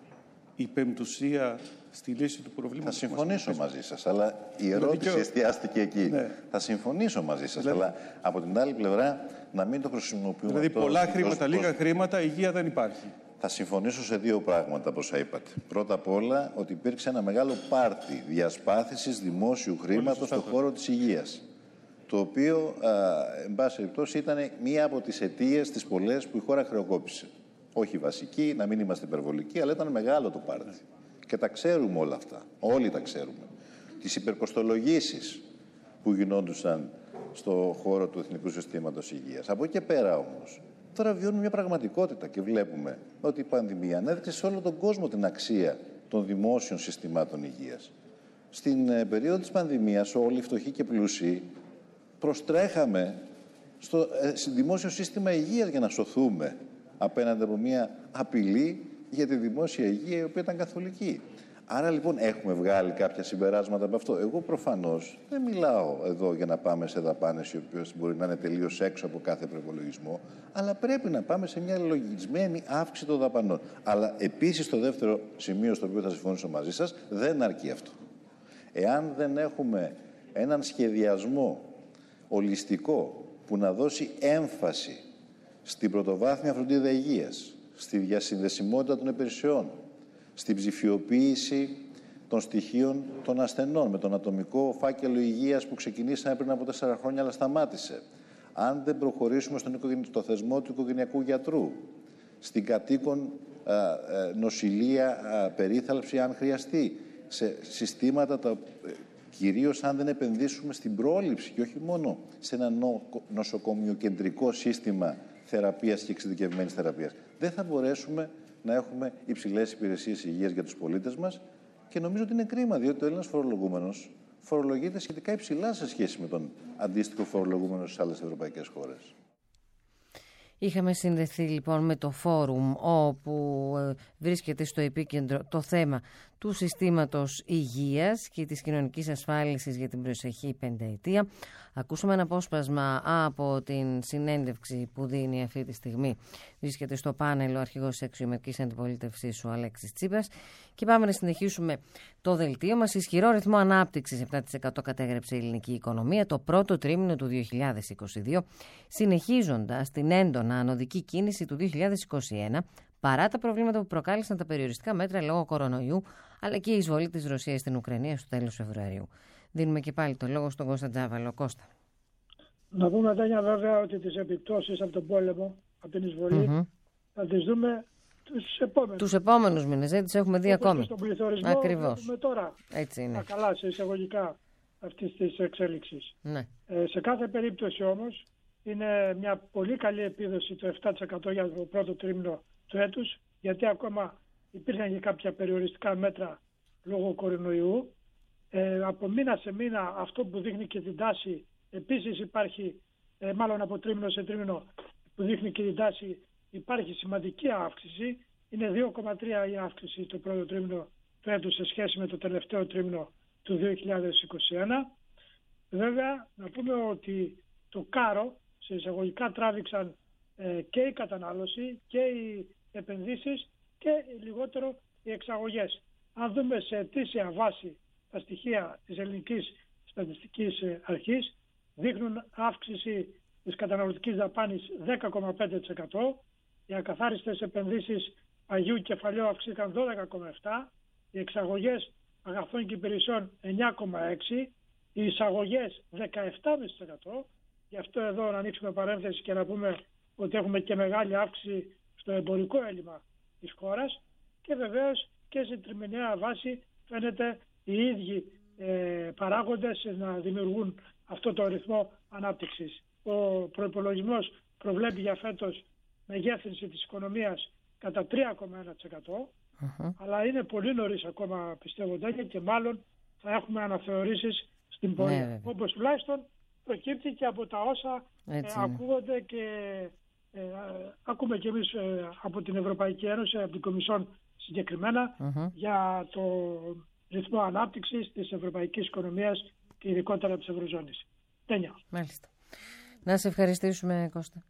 η πεμπτουσία στη λύση του προβλήματος? Θα συμφωνήσω μαζί σας, αλλά η ερώτηση εστιάστηκε εκεί. Ναι. Θα συμφωνήσω μαζί σας, δηλαδή, αλλά από την άλλη πλευρά να μην το χρησιμοποιούμε. Δηλαδή, αυτό, πολλά χρήματα, λίγα πώς... χρήματα, υγεία δεν υπάρχει. Θα συμφωνήσω σε δύο πράγματα, όπως είπατε. Πρώτα απ' όλα, ότι υπήρξε ένα μεγάλο πάρτι διασπάθησης δημόσιου χρήματος στον χώρο της υγείας. Το οποίο, α, εν πάση περιπτώσει, ήταν μία από τις αιτίες τις πολλές που η χώρα χρεοκόπησε. Όχι βασική, να μην είμαστε υπερβολικοί, αλλά ήταν μεγάλο το πάρτι. Και τα ξέρουμε όλα αυτά. Όλοι τα ξέρουμε. Τις υπερκοστολογήσεις που γινόντουσαν στο χώρο του Εθνικού Συστήματος Υγείας. Από εκεί και πέρα όμως, τώρα βιώνουμε μια πραγματικότητα και βλέπουμε ότι η πανδημία ανέδειξε σε όλο τον κόσμο την αξία των δημόσιων συστημάτων υγείας. Στην ε, περίοδο της πανδημίας, όλοι οι φτωχοί και πλούσιοι προστρέχαμε στο ε, δημόσιο σύστημα υγείας για να σωθούμε απέναντι από μια απειλή για τη δημόσια υγεία, η οποία ήταν καθολική. Άρα λοιπόν έχουμε βγάλει κάποια συμπεράσματα από αυτό. Εγώ προφανώς δεν μιλάω εδώ για να πάμε σε δαπάνες οι οποίες μπορεί να είναι τελείως έξω από κάθε προπολογισμό, αλλά πρέπει να πάμε σε μια λογισμένη αύξηση των δαπανών. Αλλά επίσης το δεύτερο σημείο στο οποίο θα συμφωνήσω μαζί σας, δεν αρκεί αυτό. Εάν δεν έχουμε έναν σχεδιασμό ολιστικό που να δώσει έμφαση στην πρωτοβάθμια φροντίδα υγείας, στη διασυνδεσιμότητα των υπηρεσιών, στην ψηφιοποίηση των στοιχείων των ασθενών, με τον ατομικό φάκελο υγείας που ξεκινήσαμε πριν από τέσσερα χρόνια αλλά σταμάτησε. Αν δεν προχωρήσουμε στον στο θεσμό του οικογενειακού γιατρού, στην κατοίκον α, α, νοσηλεία, α, περίθαλψη αν χρειαστεί, σε συστήματα, τα, κυρίως αν δεν επενδύσουμε στην πρόληψη και όχι μόνο σε ένα νο, νοσοκομειοκεντρικό σύστημα θεραπείας και εξειδικευμένης θεραπείας, δεν θα μπορέσουμε να έχουμε υψηλές υπηρεσίες υγείας για τους πολίτες μας, και νομίζω ότι είναι κρίμα, διότι ο Έλληνας φορολογούμενος φορολογείται σχετικά υψηλά σε σχέση με τον αντίστοιχο φορολογούμενο στις άλλες ευρωπαϊκές χώρες. Είχαμε συνδεθεί λοιπόν με το φόρουμ όπου βρίσκεται στο επίκεντρο το θέμα του συστήματος υγείας και της κοινωνικής ασφάλισης για την προσεχή πενταετία. Ακούσαμε ένα απόσπασμα από την συνέντευξη που δίνει αυτή τη στιγμή. Βρίσκεται στο πάνελ ο αρχηγός της αξιωματικής αντιπολίτευσης, ο Αλέξης Τσίπρας. Και πάμε να συνεχίσουμε το δελτίο μας. Ισχυρό ρυθμό ανάπτυξης επτά τοις εκατό κατέγραψε η ελληνική οικονομία το πρώτο τρίμηνο του δύο χιλιάδες είκοσι δύο, συνεχίζοντας την έντονα ανωδική κίνηση του δύο χιλιάδες είκοσι ένα, παρά τα προβλήματα που προκάλεσαν τα περιοριστικά μέτρα λόγω κορονοϊού, αλλά και η εισβολή της Ρωσίας στην Ουκρανία στο τέλος Φεβρουαρίου. Δίνουμε και πάλι το λόγο στον Κώστα Τζάβαλο. Κώστα. Να πούμε, Τάνια, βέβαια, ότι τις επιπτώσεις από τον πόλεμο, από την εισβολή, mm-hmm. θα τις δούμε τους επόμενους. Τους επόμενους μήνες, δεν τις έχουμε δει ακόμη. Στον πληθωρισμό Ακριβώς. Τώρα. Έτσι είναι. Τα καλά σε εισαγωγικά αυτής της εξέλιξης. Ναι. Ε, σε κάθε περίπτωση όμως είναι μια πολύ καλή επίδοση το επτά τοις εκατό για το πρώτο τρίμηνο του έτους, γιατί ακόμα υπήρχαν και κάποια περιοριστικά μέτρα λόγω κορονοϊού. Ε, από μήνα σε μήνα αυτό που δείχνει και την τάση, επίσης υπάρχει, ε, μάλλον από τρίμηνο σε τρίμηνο που δείχνει και την τάση, υπάρχει σημαντική αύξηση. Είναι δύο κόμμα τρία η αύξηση το πρώτο τρίμηνο του έτους σε σχέση με το τελευταίο τρίμηνο του δύο χιλιάδες είκοσι ένα. Βέβαια, να πούμε ότι το κάρο, σε εισαγωγικά τράβηξαν ε, και η κατανάλωση και οι επενδύσεις και λιγότερο οι εξαγωγές. Αν δούμε σε ετήσια βάση τα στοιχεία της Ελληνικής Στατιστικής Αρχής, δείχνουν αύξηση της καταναλωτικής δαπάνης δέκα κόμμα πέντε τοις εκατό, οι ακαθάριστες επενδύσεις παγιού κεφαλαίου αυξήθηκαν δώδεκα κόμμα επτά τοις εκατό, οι εξαγωγές αγαθών και υπηρεσιών εννιά κόμμα έξι τοις εκατό, οι εισαγωγές δεκαεπτά κόμμα πέντε τοις εκατό. Γι' αυτό εδώ να ανοίξουμε παρένθεση και να πούμε ότι έχουμε και μεγάλη αύξηση στο εμπορικό έλλειμμα της χώρας και βεβαίως και σε τριμηνιαία βάση φαίνεται οι ίδιοι ε, παράγοντες να δημιουργούν αυτό το ρυθμό ανάπτυξης. Ο προϋπολογισμός προβλέπει για φέτος μεγέθυνση της οικονομίας κατά τρία κόμμα ένα τοις εκατό, uh-huh. αλλά είναι πολύ νωρίς ακόμα, πιστεύω, και μάλλον θα έχουμε αναθεωρήσεις στην πορεία. Yeah. Όπως τουλάχιστον προκύπτει και από τα όσα ε, ακούγονται και ε, ε, ακούμε και εμείς ε, από την Ευρωπαϊκή Ένωση, από την Κομισιόν συγκεκριμένα, uh-huh. για το ρυθμό ανάπτυξης της ευρωπαϊκής οικονομίας και ειδικότερα της Ευρωζώνης. Τένια. Μάλιστα. Να σε ευχαριστήσουμε, Κώστα.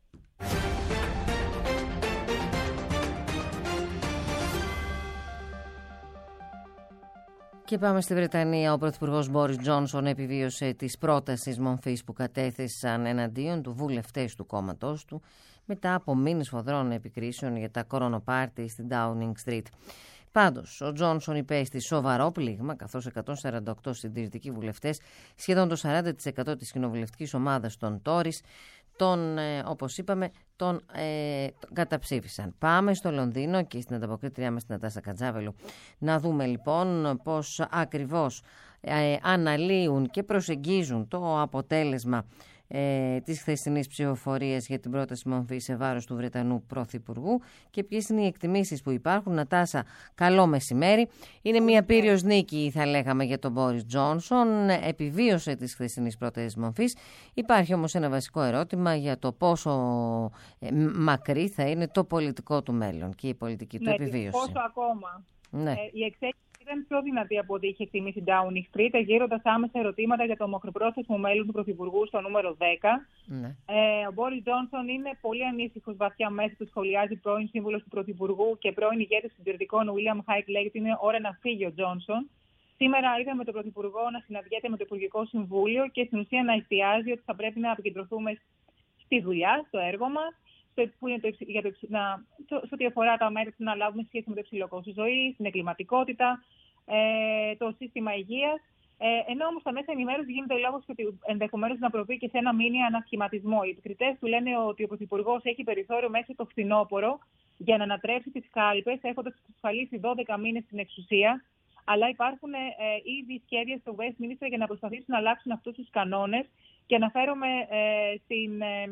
Και πάμε στη Βρετανία. Ο Πρωθυπουργός Μπόρις Τζόνσον επιβίωσε τις πρότασεις μορφής που κατέθεσαν εναντίον του βουλευτές του κόμματός του μετά από μήνες φοδρών επικρίσεων για τα κορονοπάρτι στην Downing Street. Πάντως, ο Τζόνσον υπέστη σοβαρό πλήγμα, καθώς εκατόν σαράντα οκτώ συντηρητικοί βουλευτές, σχεδόν το σαράντα τοις εκατό της κοινοβουλευτικής ομάδας των Tories, τον, ε, όπως είπαμε, τον ε, καταψήφισαν. Πάμε στο Λονδίνο και στην ανταποκρίτριά μας την Νατάσα Κατζάβελου να δούμε λοιπόν πώς ακριβώς ε, αναλύουν και προσεγγίζουν το αποτέλεσμα ε, της χθεσινής ψηφοφορίας για την πρόταση μορφή σε βάρος του Βρετανού Πρωθυπουργού και ποιες είναι οι εκτιμήσεις που υπάρχουν. Νατάσα, καλό μεσημέρι. Είναι μια πύριος νίκη, θα λέγαμε, για τον Μπόρις Τζόνσον. Επιβίωσε τις χθεσινής πρότασης μορφής. Υπάρχει όμως ένα βασικό ερώτημα για το πόσο ε, μακρύ θα είναι το πολιτικό του μέλλον και η πολιτική του ναι, επιβίωση. Πόσο ακόμα. Ναι. Ε, η εξέλιξη ήταν πιο δυνατή από ό,τι είχε εκτιμήσει Downing Street, γύροντας άμεσα ερωτήματα για το μακροπρόθεσμο μέλλον του Πρωθυπουργού στο νούμερο δέκα. Ναι. Ε, ο Μπόρις Τζόνσον είναι πολύ ανήσυχος βαθιά μέσα του, σχολιάζει πρώην σύμβουλος του Πρωθυπουργού και πρώην ηγέτης των συντηρητικών, ο William Hague, λέει ότι είναι ώρα να φύγει ο Τζόνσον. Σήμερα είδαμε τον Πρωθυπουργό να συναντιέται με το Υπουργικό Συμβούλιο και στην ουσία να εστιάζει ότι θα πρέπει να επικεντρωθούμε στη δουλειά, στο έργο μας, που είναι το, για το, να, το, σε ό,τι αφορά τα μέτρα που να λάβουμε σχέση με το υψηλό κόστος ζωής, την εγκληματικότητα, ε, το σύστημα υγείας. Ε, ενώ όμως στα μέσα ενημέρωση γίνεται λόγος ότι ενδεχομένως να προβεί και σε ένα μίνι ανασχηματισμό. Οι επικριτές του λένε ότι ο Πρωθυπουργός έχει περιθώριο μέχρι το φθινόπωρο για να ανατρέψει τις κάλπες, έχοντας εξασφαλίσει δώδεκα μήνες στην εξουσία. Αλλά υπάρχουν ε, ήδη σχέδια στο Westminster για να προσπαθήσουν να αλλάξουν αυτούς τους κανόνες. Και αναφέρομαι ε, στην. Ε,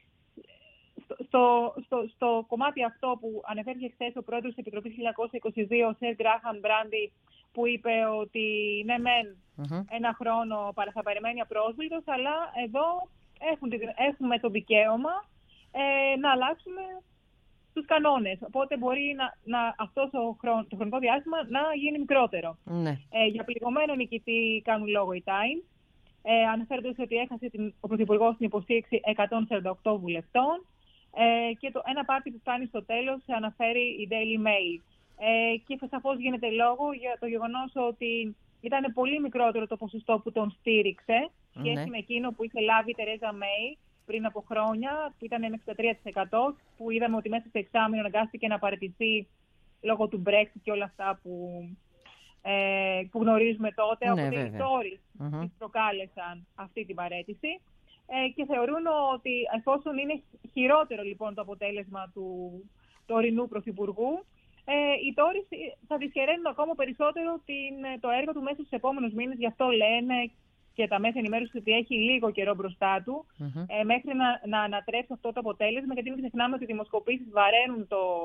Στο, στο, στο κομμάτι αυτό που αναφέρθηκε χθες ο πρόεδρος της Επιτροπής χίλια εννιακόσια είκοσι δύο, ο Σερ Γκράχαμ Μπράντι, που είπε ότι ναι μεν uh-huh. ένα χρόνο θα περιμένει απρόσβλητος, αλλά εδώ έχουν, έχουμε το δικαίωμα ε, να αλλάξουμε τους κανόνες. Οπότε μπορεί να, να, αυτό το, χρόνο, το χρονικό διάστημα να γίνει μικρότερο. Uh-huh. Ε, για πληγωμένο νικητή κάνουν λόγο οι Times. Ε, αναφέροντας ότι έχασε την, ο Πρωθυπουργός την υποστήριξη εκατόν σαράντα οκτώ βουλευτών. Ε, και το ένα πάρτι που φτάνει στο τέλος αναφέρει η Daily Mail. Ε, και σαφώς γίνεται λόγο για το γεγονός ότι ήταν πολύ μικρότερο το ποσοστό που τον στήριξε σχέση mm-hmm. με εκείνο που είχε λάβει η Τερέζα Μέι πριν από χρόνια, που ήταν εξήντα τρία τοις εκατό, που είδαμε ότι μέσα στο εξάμηνο αναγκάστηκε να παραιτηθεί λόγω του Brexit και όλα αυτά που, ε, που γνωρίζουμε τότε. Mm-hmm. Οπότε οι Tories mm-hmm. τις προκάλεσαν αυτή την παραίτηση. Ε, και θεωρούν ότι εφόσον είναι χειρότερο λοιπόν το αποτέλεσμα του τωρινού Πρωθυπουργού, ε, οι Tories θα δυσχεραίνουν ακόμα περισσότερο την, το έργο του μέσα στους επόμενους μήνες. Γι' αυτό λένε και τα μέσα ενημέρωση ότι έχει λίγο καιρό μπροστά του mm-hmm. ε, μέχρι να, να ανατρέψει αυτό το αποτέλεσμα, γιατί μην ξεχνάμε ότι οι δημοσκοπήσεις βαραίνουν το,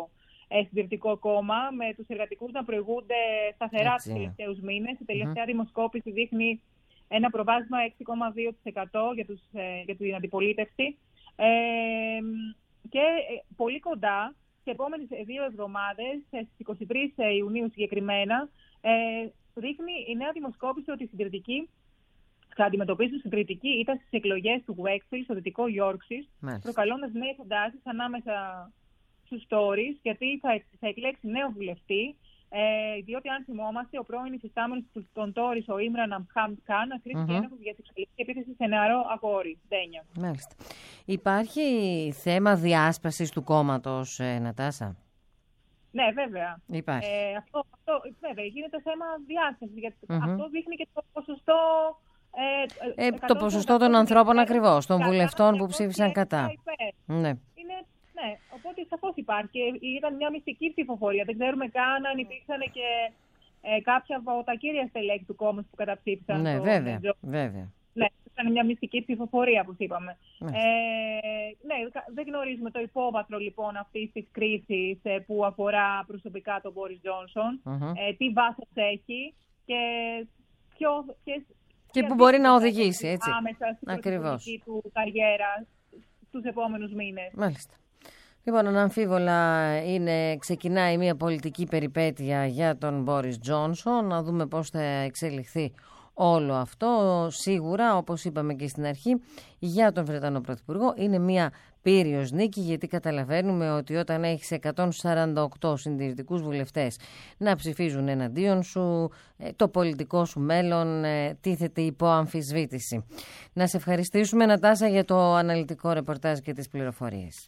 ε, συντηρητικό κόμμα, με τους εργατικούς να προηγούνται σταθερά τους τελευταίους μήνες. Η τελευταία mm-hmm. δημοσκόπηση δείχνει ένα προβάδισμα έξι κόμμα δύο τοις εκατό για, τους, ε, για την αντιπολίτευση. Ε, και ε, πολύ κοντά, σε επόμενες δύο εβδομάδες, στις είκοσι τρεις Ιουνίου συγκεκριμένα, ε, δείχνει η νέα δημοσκόπηση ότι οι συντηρητικοί θα αντιμετωπίσουν συντηρητική ήττα στις εκλογές του Wakefield στο δυτικό Yorkshire, προκαλώντας νέες εντάσεις ανάμεσα στους Tories, γιατί θα, θα εκλέξει νέο βουλευτή, ε, διότι αν θυμόμαστε, ο πρώην υφιστάμενος των Tories, ο Ήμραν Αμχάμ Καν, κρίθηκε ένοχος για σεξουαλική επίθεση σε νεαρό αγόρι. Ντένια. Μάλιστα. Υπάρχει θέμα διάσπασης του κόμματος, ε, Νατάσα? Ναι, βέβαια. Υπάρχει. Ε, αυτό, αυτό, βέβαια, γίνεται θέμα διάστασης, γιατί mm-hmm. αυτό δείχνει και το ποσοστό... Ε, ε, το ποσοστό των ανθρώπων ακριβώς, των βουλευτών που ψήφισαν κατά. Ναι. Είναι, ναι, οπότε σαφώς υπάρχει. Ήταν μια μυστική ψηφοφορία. Δεν ξέρουμε καν αν υπήρξαν και ε, κάποια από τα κύρια στελέχη του κόμματος που καταψήφισαν. Ναι, το, βέβαια, το, βέβαια. Ναι, ήταν μια μυστική ψηφοφορία, όπως είπαμε. Ε, ναι, δεν γνωρίζουμε το υπόβαθρο λοιπόν αυτής της κρίσης ε, που αφορά προσωπικά τον Μπόρις Τζόνσον. Mm-hmm. Ε, τι βάθος έχει και ποιο... Ποιες, και που μπορεί να οδηγήσει, έτσι. Άμεσα στην προσωπική του καριέρα στους επόμενους μήνες. Μάλιστα. Λοιπόν, αναμφίβολα είναι, ξεκινάει μια πολιτική περιπέτεια για τον Μπόρις Τζόνσον. Να δούμε πώς θα εξελιχθεί όλο αυτό. Σίγουρα, όπως είπαμε και στην αρχή, για τον Βρετανό Πρωθυπουργό είναι μια πύριος νίκη, γιατί καταλαβαίνουμε ότι όταν έχεις εκατόν σαράντα οκτώ συντηρητικούς βουλευτές να ψηφίζουν εναντίον σου, το πολιτικό σου μέλλον τίθεται υπό αμφισβήτηση. Να σε ευχαριστήσουμε, Νατάσα, για το αναλυτικό ρεπορτάζ και τις πληροφορίες.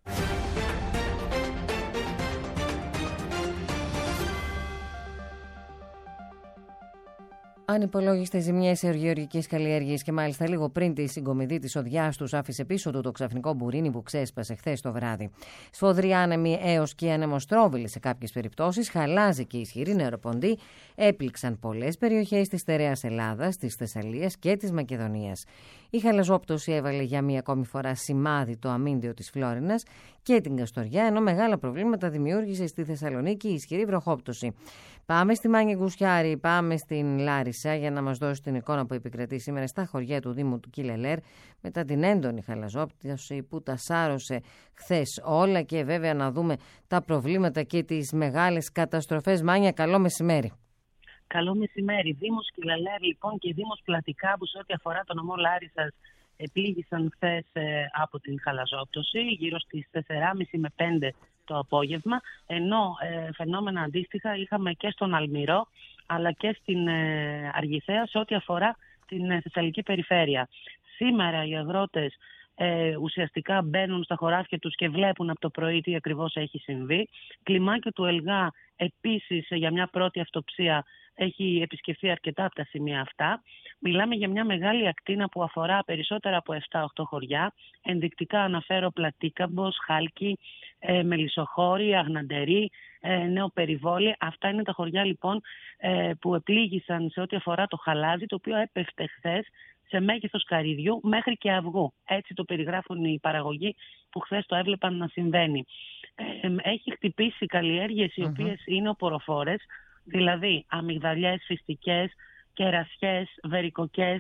Ανυπολόγιστες ζημιές σε γεωργικές καλλιέργειες και μάλιστα λίγο πριν τη συγκομιδή της οδιάς τους άφησε πίσω του το ξαφνικό μπουρίνι που ξέσπασε χθες το βράδυ. Σφοδρή άνεμη έως και ανεμοστρόβιλη σε κάποιες περιπτώσεις, χαλάζι και ισχυρή νεροποντή έπληξαν πολλές περιοχές της στερεάς Ελλάδας, της Θεσσαλίας και της Μακεδονίας. Η χαλαζόπτωση έβαλε για μία ακόμη φορά σημάδι το αμύντιο της Φλόρινας και την Καστοριά, ενώ μεγάλα προβλήματα δημιούργησε στη Θεσσαλονίκη η ισχυρή βροχόπτωση. Πάμε στη Μάνια Γκουσιάρη, πάμε στην Λάρισα για να μας δώσει την εικόνα που επικρατεί σήμερα στα χωριά του Δήμου του Κιλελέρ μετά την έντονη χαλαζόπτωση που τα σάρωσε χθες όλα, και βέβαια να δούμε τα προβλήματα και τις μεγάλες καταστροφές. Μάνια, καλό μεσημέρι. Καλό μεσημέρι. Δήμος Κιλελέρ λοιπόν και Δήμος Πλατικά, που σε ό,τι αφορά τον νομό Λάρισσας επλήγησαν χθες ε, από την χαλαζόπτωση γύρω στις τέσσερα και μισή με πέντε το απόγευμα, ενώ ε, φαινόμενα αντίστοιχα είχαμε και στον Αλμυρό αλλά και στην ε, Αργιθέα σε ό,τι αφορά την ε, Θεσσαλική περιφέρεια. Σήμερα οι αγρότες ε, ουσιαστικά μπαίνουν στα χωράφια τους και βλέπουν από το πρωί τι ακριβώς έχει συμβεί. Κλιμάκιο του Ελγά επίσης για μια πρώτη αυτοψία έχει επισκεφθεί αρκετά από τα σημεία αυτά. Μιλάμε για μια μεγάλη ακτίνα που αφορά περισσότερα από επτά οχτώ χωριά. Ενδεικτικά αναφέρω Πλατίκαμπος, Χάλκι, ε, Μελισσοχώρη, Αγναντερή, ε, Νέο Περιβόλι. Αυτά είναι τα χωριά λοιπόν ε, που επλήγησαν σε ό,τι αφορά το χαλάζι, το οποίο έπεφτε χθες σε μέγεθος καρυδιού μέχρι και αυγού. Έτσι το περιγράφουν οι παραγωγοί που χθες το έβλεπαν να συμβαίνει. Ε, έχει χτυπήσει καλλιέργειες οι οποίες mm-hmm. είναι οποροφόρες, δηλαδή αμυγδαλιές, φυστικές, κερασιές, βερικοκές.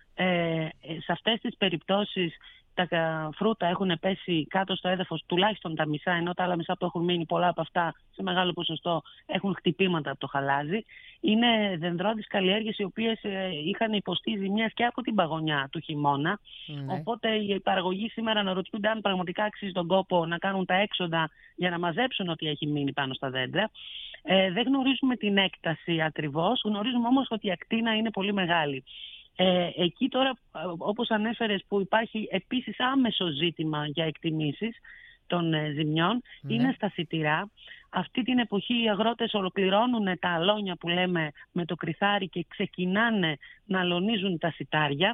Ε, σε αυτές τις περιπτώσεις τα φρούτα έχουν πέσει κάτω στο έδαφος τουλάχιστον τα μισά, ενώ τα άλλα μισά που έχουν μείνει, πολλά από αυτά σε μεγάλο ποσοστό έχουν χτυπήματα από το χαλάζι. Είναι δενδρώδεις καλλιέργειες οι οποίες ε, είχαν υποστεί ζημιές και από την παγωνιά του χειμώνα. Mm. Οπότε οι παραγωγοί σήμερα αναρωτιούνται αν πραγματικά αξίζει τον κόπο να κάνουν τα έξοδα για να μαζέψουν ό,τι έχει μείνει πάνω στα δέντρα. Ε, δεν γνωρίζουμε την έκταση ακριβώς, γνωρίζουμε όμως ότι η ακτίνα είναι πολύ μεγάλη. Ε, εκεί τώρα, όπως ανέφερες, που υπάρχει επίσης άμεσο ζήτημα για εκτιμήσεις των ε, ζημιών, ναι. είναι στα σιτηρά. Αυτή την εποχή οι αγρότες ολοκληρώνουν τα αλόνια που λέμε με το κρυθάρι και ξεκινάνε να αλωνίζουν τα σιτάρια.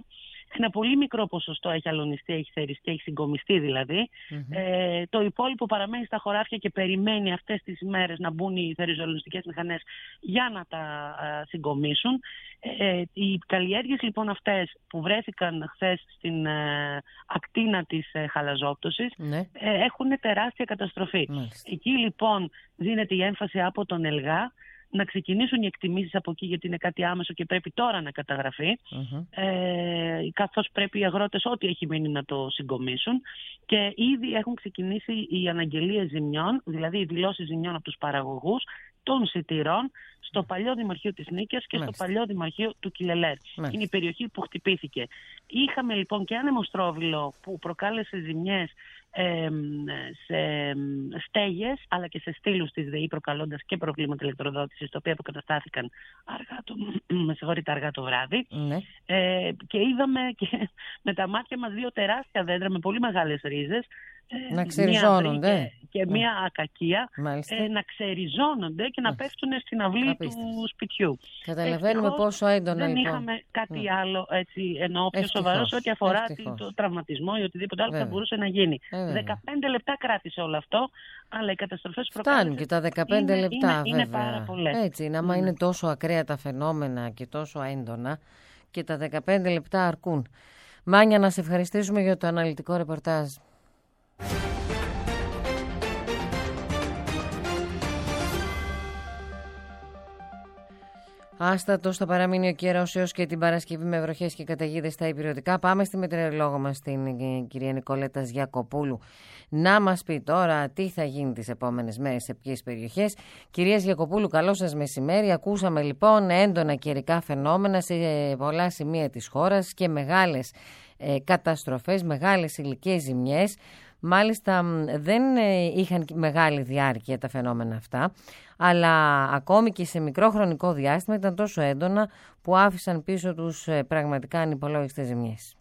Ένα πολύ μικρό ποσοστό έχει αλωνιστεί, έχει θεριστεί, έχει συγκομιστεί δηλαδή. Mm-hmm. Ε, το υπόλοιπο παραμένει στα χωράφια και περιμένει αυτές τις ημέρες να μπουν οι θεριζοαλωνιστικές μηχανές για να τα α, συγκομίσουν. Ε, οι καλλιέργειες λοιπόν αυτές που βρέθηκαν χθες στην ε, ακτίνα της ε, χαλαζόπτωσης ναι. ε, έχουν τεράστια καταστροφή. Μάλιστα. Εκεί λοιπόν δίνεται η έμφαση από τον ΕΛΓΑ να ξεκινήσουν οι εκτιμήσεις από εκεί, γιατί είναι κάτι άμεσο και πρέπει τώρα να καταγραφεί, mm-hmm. ε, καθώς πρέπει οι αγρότες ό,τι έχει μείνει να το συγκομίσουν, και ήδη έχουν ξεκινήσει οι αναγγελίες ζημιών, δηλαδή οι δηλώσεις ζημιών από τους παραγωγούς των σιτηρών στο παλιό Δημαρχείο της Νίκαιας και Μάλιστα. στο παλιό Δημαρχείο του Κιλελέρ. Μάλιστα. Είναι η περιοχή που χτυπήθηκε. Είχαμε λοιπόν και ένα μοστρόβιλο που προκάλεσε ζημιές ε, σε στέγες αλλά και σε στήλους της ΔΕΗ, προκαλώντας και προβλήματα ηλεκτροδότησης, τα οποία αποκαταστάθηκαν αργά το, με συγχωρείτε, αργά το βράδυ. Ναι. Ε, και είδαμε και με τα μάτια μας δύο τεράστια δέντρα με πολύ μεγάλες ρίζες, να ξεριζώνονται και, και ναι. μία ακακία ε, να ξεριζώνονται και να πέφτουν στην αυλή Απίστευτος. του σπιτιού. Καταλαβαίνουμε Ευτυχώς, πόσο έντονα δεν λοιπόν. είχαμε κάτι ναι. άλλο έτσι, εννοώ πιο σοβαρό σε ό,τι αφορά Ευτυχώς. το τραυματισμό ή οτιδήποτε άλλο Βέβαια. θα μπορούσε να γίνει. Βέβαια. δεκαπέντε λεπτά κράτησε όλο αυτό, αλλά οι καταστροφές που προκάλεσαν. Φτάνουν και τα δεκαπέντε είναι, λεπτά είναι, βέβαια. Είναι πάρα πολλές. Έτσι, να άμα mm. είναι τόσο ακραία τα φαινόμενα και τόσο έντονα, και τα δεκαπέντε λεπτά αρκούν. Μάνια, να σε ευχαριστήσουμε για το αναλυτικό ρεπορτάζ. Άστατος θα παραμείνει ο καιρός έως και την Παρασκευή με βροχές και καταιγίδες στα ηπειρωτικά. Πάμε στη μετεωρολόγο μας, την κυρία Νικολέτα Γιακοπούλου, να μας πει τώρα τι θα γίνει τις επόμενες μέρες σε ποιες περιοχές. Κυρία Γιακοπούλου, καλό σας μεσημέρι. Ακούσαμε λοιπόν έντονα καιρικά φαινόμενα σε πολλά σημεία της χώρας και μεγάλες ε, καταστροφές, μεγάλες υλικές ζημιές. Μάλιστα δεν είχαν μεγάλη διάρκεια τα φαινόμενα αυτά, αλλά ακόμη και σε μικρό χρονικό διάστημα ήταν τόσο έντονα που άφησαν πίσω τους πραγματικά ανυπολόγιστες ζημιές.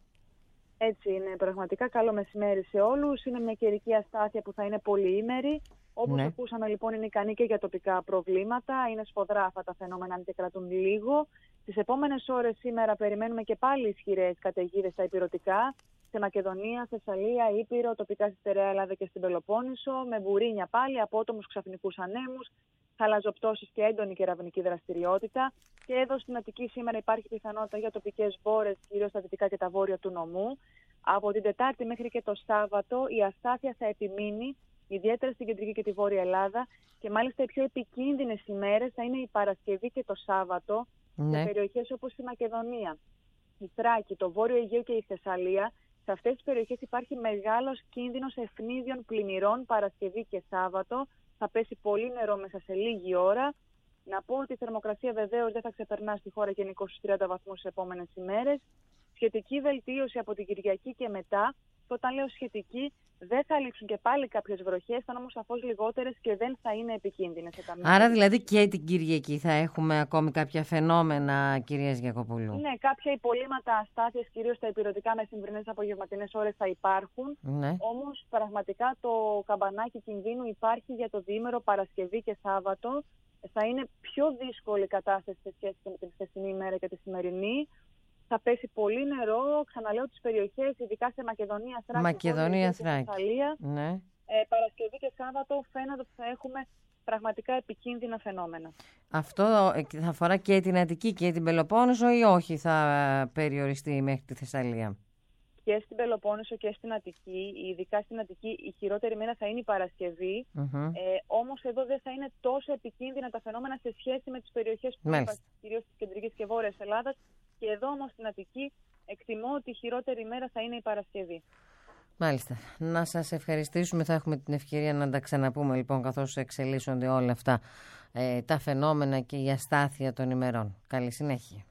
Έτσι είναι, πραγματικά καλό μεσημέρι σε όλους. Είναι μια καιρική αστάθεια που θα είναι πολυήμερη. Όπως ναι. ακούσαμε λοιπόν, είναι ικανή και για τοπικά προβλήματα. Είναι σφοδρά αυτά τα φαινόμενα, αν και κρατούν λίγο. Τις επόμενες ώρες σήμερα περιμένουμε και πάλι ισχυρές καταιγίδες στα ηπειρωτικά. Σε Μακεδονία, Θεσσαλία, Ήπειρο, τοπικά στη Στερεά Ελλάδα και στην Πελοπόννησο, με μπουρίνια πάλι, απότομους ξαφνικούς ανέμους, χαλαζοπτώσεις και έντονη κεραυνική δραστηριότητα. Και εδώ στην Αττική σήμερα υπάρχει πιθανότητα για τοπικές μπόρες, κυρίως στα δυτικά και τα βόρεια του νομού. Από την Τετάρτη μέχρι και το Σάββατο η αστάθεια θα επιμείνει, ιδιαίτερα στην κεντρική και τη βόρεια Ελλάδα, και μάλιστα οι πιο επικίνδυνες ημέρες θα είναι η Παρασκευή και το Σάββατο ναι. σε περιοχές όπως η Μακεδονία, η Θράκη, το Βόρειο Αιγαίο και η Θεσσαλία. Σε αυτές τις περιοχές υπάρχει μεγάλος κίνδυνος ευνίδιων πλημμυρών Παρασκευή και Σάββατο. Θα πέσει πολύ νερό μέσα σε λίγη ώρα. Να πω ότι η θερμοκρασία βεβαίως δεν θα ξεπερνά στη χώρα γενικώς στους τριάντα βαθμούς στις επόμενες ημέρες. Σχετική βελτίωση από την Κυριακή και μετά. Και όταν λέω σχετική, δεν θα λείψουν και πάλι κάποιες βροχές, θα είναι όμως σαφώς λιγότερες και δεν θα είναι επικίνδυνες. Σε καμία Άρα δηλαδή και την Κυριακή θα έχουμε ακόμη κάποια φαινόμενα, κυρία Γιακοπούλου? Ναι, κάποια υπολείμματα αστάθειας, κυρίως στα ηπειρωτικά μεσημβρινές απογευματινές ώρες θα υπάρχουν. Ναι. Όμως πραγματικά το καμπανάκι κινδύνου υπάρχει για το διήμερο Παρασκευή και Σάββατο. Θα είναι πιο δύσκολη κατάσταση σε σχέση με την χθεσινή ημέρα και τη σημερινή. Θα πέσει πολύ νερό, ξαναλέω, τις περιοχές, ειδικά σε Μακεδονία, Θράκη, Μακεδονία, Θράκη. Θεσσαλία. Ναι. Ε, Παρασκευή και Σάββατο φαίνεται ότι θα έχουμε πραγματικά επικίνδυνα φαινόμενα. Αυτό θα αφορά και την Αττική και την Πελοπόννησο ή όχι θα περιοριστεί μέχρι τη Θεσσαλία? Και στην Πελοπόννησο και στην Αττική, ειδικά στην Αττική, η χειρότερη μέρα θα είναι η Παρασκευή. Mm-hmm. Ε, όμως εδώ δεν θα είναι τόσο επικίνδυνα τα φαινόμενα σε σχέση με τις περιοχές που είπα, κυρίως της κεντρικής και βόρειας Ελλάδας. Και εδώ όμως στην Αττική εκτιμώ ότι η χειρότερη μέρα θα είναι η Παρασκευή. Μάλιστα. Να σας ευχαριστήσουμε. Θα έχουμε την ευκαιρία να τα ξαναπούμε λοιπόν, καθώς εξελίσσονται όλα αυτά ε, τα φαινόμενα και η αστάθεια των ημερών. Καλή συνέχεια.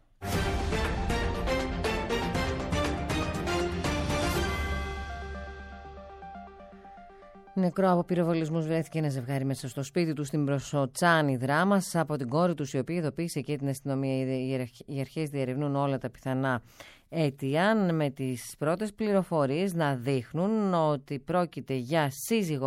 Νεκρό από πυροβολισμούς βρέθηκε ένα ζευγάρι μέσα στο σπίτι του στην Προσοτσάνη Δράμας από την κόρη τους, η οποία ειδοποίησε και την αστυνομία. Οι αρχές διερευνούν όλα τα πιθανά αίτια, με τις πρώτες πληροφορίες να δείχνουν ότι πρόκειται για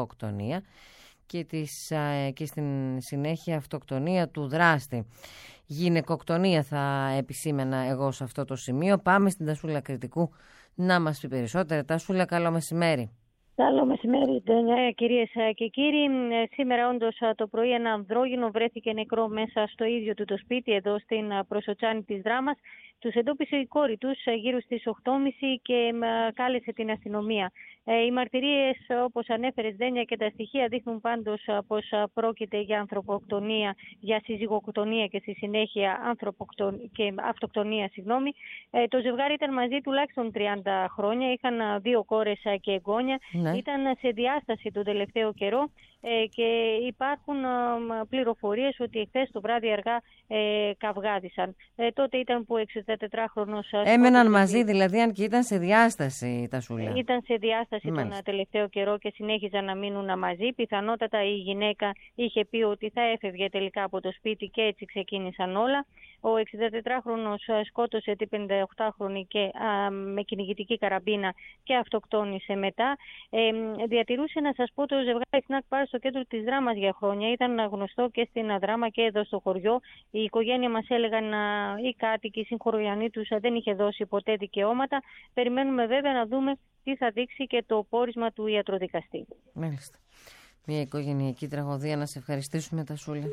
σύζυγοκτονία και, της, και στην συνέχεια αυτοκτονία του δράστη. γυναικοκτονία, θα επισήμενα εγώ σε αυτό το σημείο. Πάμε στην Τασούλα Κρητικού να μας πει περισσότερα. Τασούλα, καλό μεσημέρι. Καλό μεσημέρι, κυρίες και κύριοι. Σήμερα όντως το πρωί ένα ανδρόγυνο βρέθηκε νεκρό μέσα στο ίδιο του το σπίτι εδώ στην Προσοτσάνη της Δράμας. Τους εντόπισε η κόρη τους γύρω στις οκτώ και μισή και κάλεσε την αστυνομία. Οι μαρτυρίες, όπως ανέφερες, Δένια, και τα στοιχεία δείχνουν πάντως πως πρόκειται για ανθρωποκτονία, για συζυγοκτονία και στη συνέχεια και αυτοκτονία. Συγγνώμη. Το ζευγάρι ήταν μαζί τουλάχιστον τριάντα χρόνια, είχαν δύο κόρες και εγγόνια. Ναι. Ήταν σε διάσταση τον τελευταίο καιρό και υπάρχουν πληροφορίες ότι εχθές το βράδυ αργά καυγάδισαν. Τότε ήταν που ο εξηκοντατετράχρονος έμεναν μαζί, δηλαδή, αν και ήταν σε διάσταση, Τασούλα. Ήταν σε διάσταση Μάλιστα. τον τελευταίο καιρό και συνέχιζαν να μείνουν μαζί. Πιθανότατα η γυναίκα είχε πει ότι θα έφευγε τελικά από το σπίτι και έτσι ξεκίνησαν όλα. Ο εξηκοντατετράχρονος σκότωσε την πενηνταοκτάχρονη και, α, με κυνηγητική καραμπίνα και αυτοκτόνησε μετά. Ε, διατηρούσε, να σας πω, το ζευγάρι snack bar στο κέντρο της Δράμας για χρόνια. Ήταν γνωστό και στην Δράμα και εδώ στο χωριό. Η οικογένεια μας έλεγαν, οι κάτοικοι, οι συγχωριανοί τους, δεν είχε δώσει ποτέ δικαιώματα. Περιμένουμε βέβαια να δούμε τι θα δείξει και το πόρισμα του ιατροδικαστή. Μάλιστα. Μια οικογενειακή τραγωδία. Να σε ευχαριστήσουμε, Τασούλα.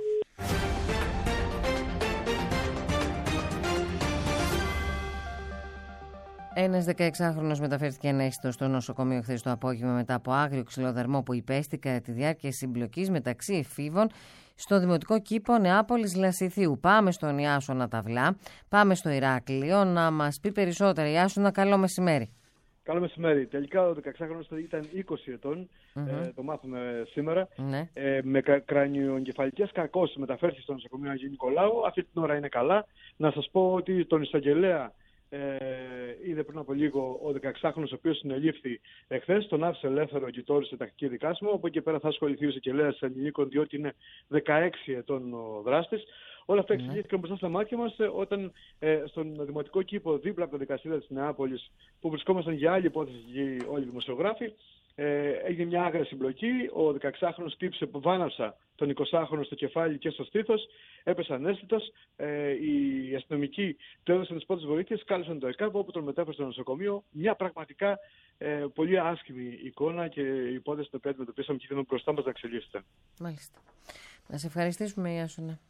Ένας δεκαεξάχρονος μεταφέρθηκε ανέστητος στο νοσοκομείο χθες το απόγευμα μετά από άγριο ξυλοδαρμό που υπέστη κατά τη διάρκεια συμπλοκής μεταξύ εφήβων στο Δημοτικό Κήπο Νεάπολης Λασιθίου. Πάμε στον Ιάσονα Ταυλά, πάμε στο Ηράκλειο να μας πει περισσότερα. Ιάσονα, καλό μεσημέρι. Καλό μεσημέρι. Τελικά ο δεκαεξάχρονος ήταν είκοσι ετών, mm-hmm. ε, το μάθαμε σήμερα. Mm-hmm. Ε, με κρανιοεγκεφαλικές κακώσεις μεταφέρθηκε στο νοσοκομείο Αγίου Νικολάου. Αυτή την ώρα είναι καλά. Να σας πω ότι τον εισαγγελέα Ε, είδε πριν από λίγο ο δεκαεξάχρονος, ο οποίος συνελήφθη εχθές, τον άφησε ελεύθερο και τώρα σε τακτική δικάσιμο. Από εκεί πέρα θα ασχοληθεί ο εισαγγελέας ενηλίκων, διότι είναι δεκαέξι ετών ο δράστης. Όλα αυτά εξηγήθηκαν μπροστά στα μάτια μας όταν ε, στον Δημοτικό Κήπο, δίπλα από τα δικαστήρια της Νεάπολης, που βρισκόμασταν για άλλη υπόθεση και όλοι οι δημοσιογράφοι, ε, έγινε μια άγρια συμπλοκή. Ο δεκαεξάχρονος χτύπησε που βάναυσα τον εικοσάχρονο στο κεφάλι και στο στήθος, έπεσε ανέστητος. Ε, οι αστυνομικοί του έδωσαν τις πρώτες βοήθειες, κάλεσαν το ΕΚΑΒ, όπου τον μετέφερε στο νοσοκομείο. Μια πραγματικά ε, πολύ άσχημη εικόνα και η υπόθεση την οποία αντιμετωπίσαμε και είδαμε μπροστά μας να εξελίσσεται. Μάλιστα. Να σε ευχαριστήσουμε, Ιάσονα.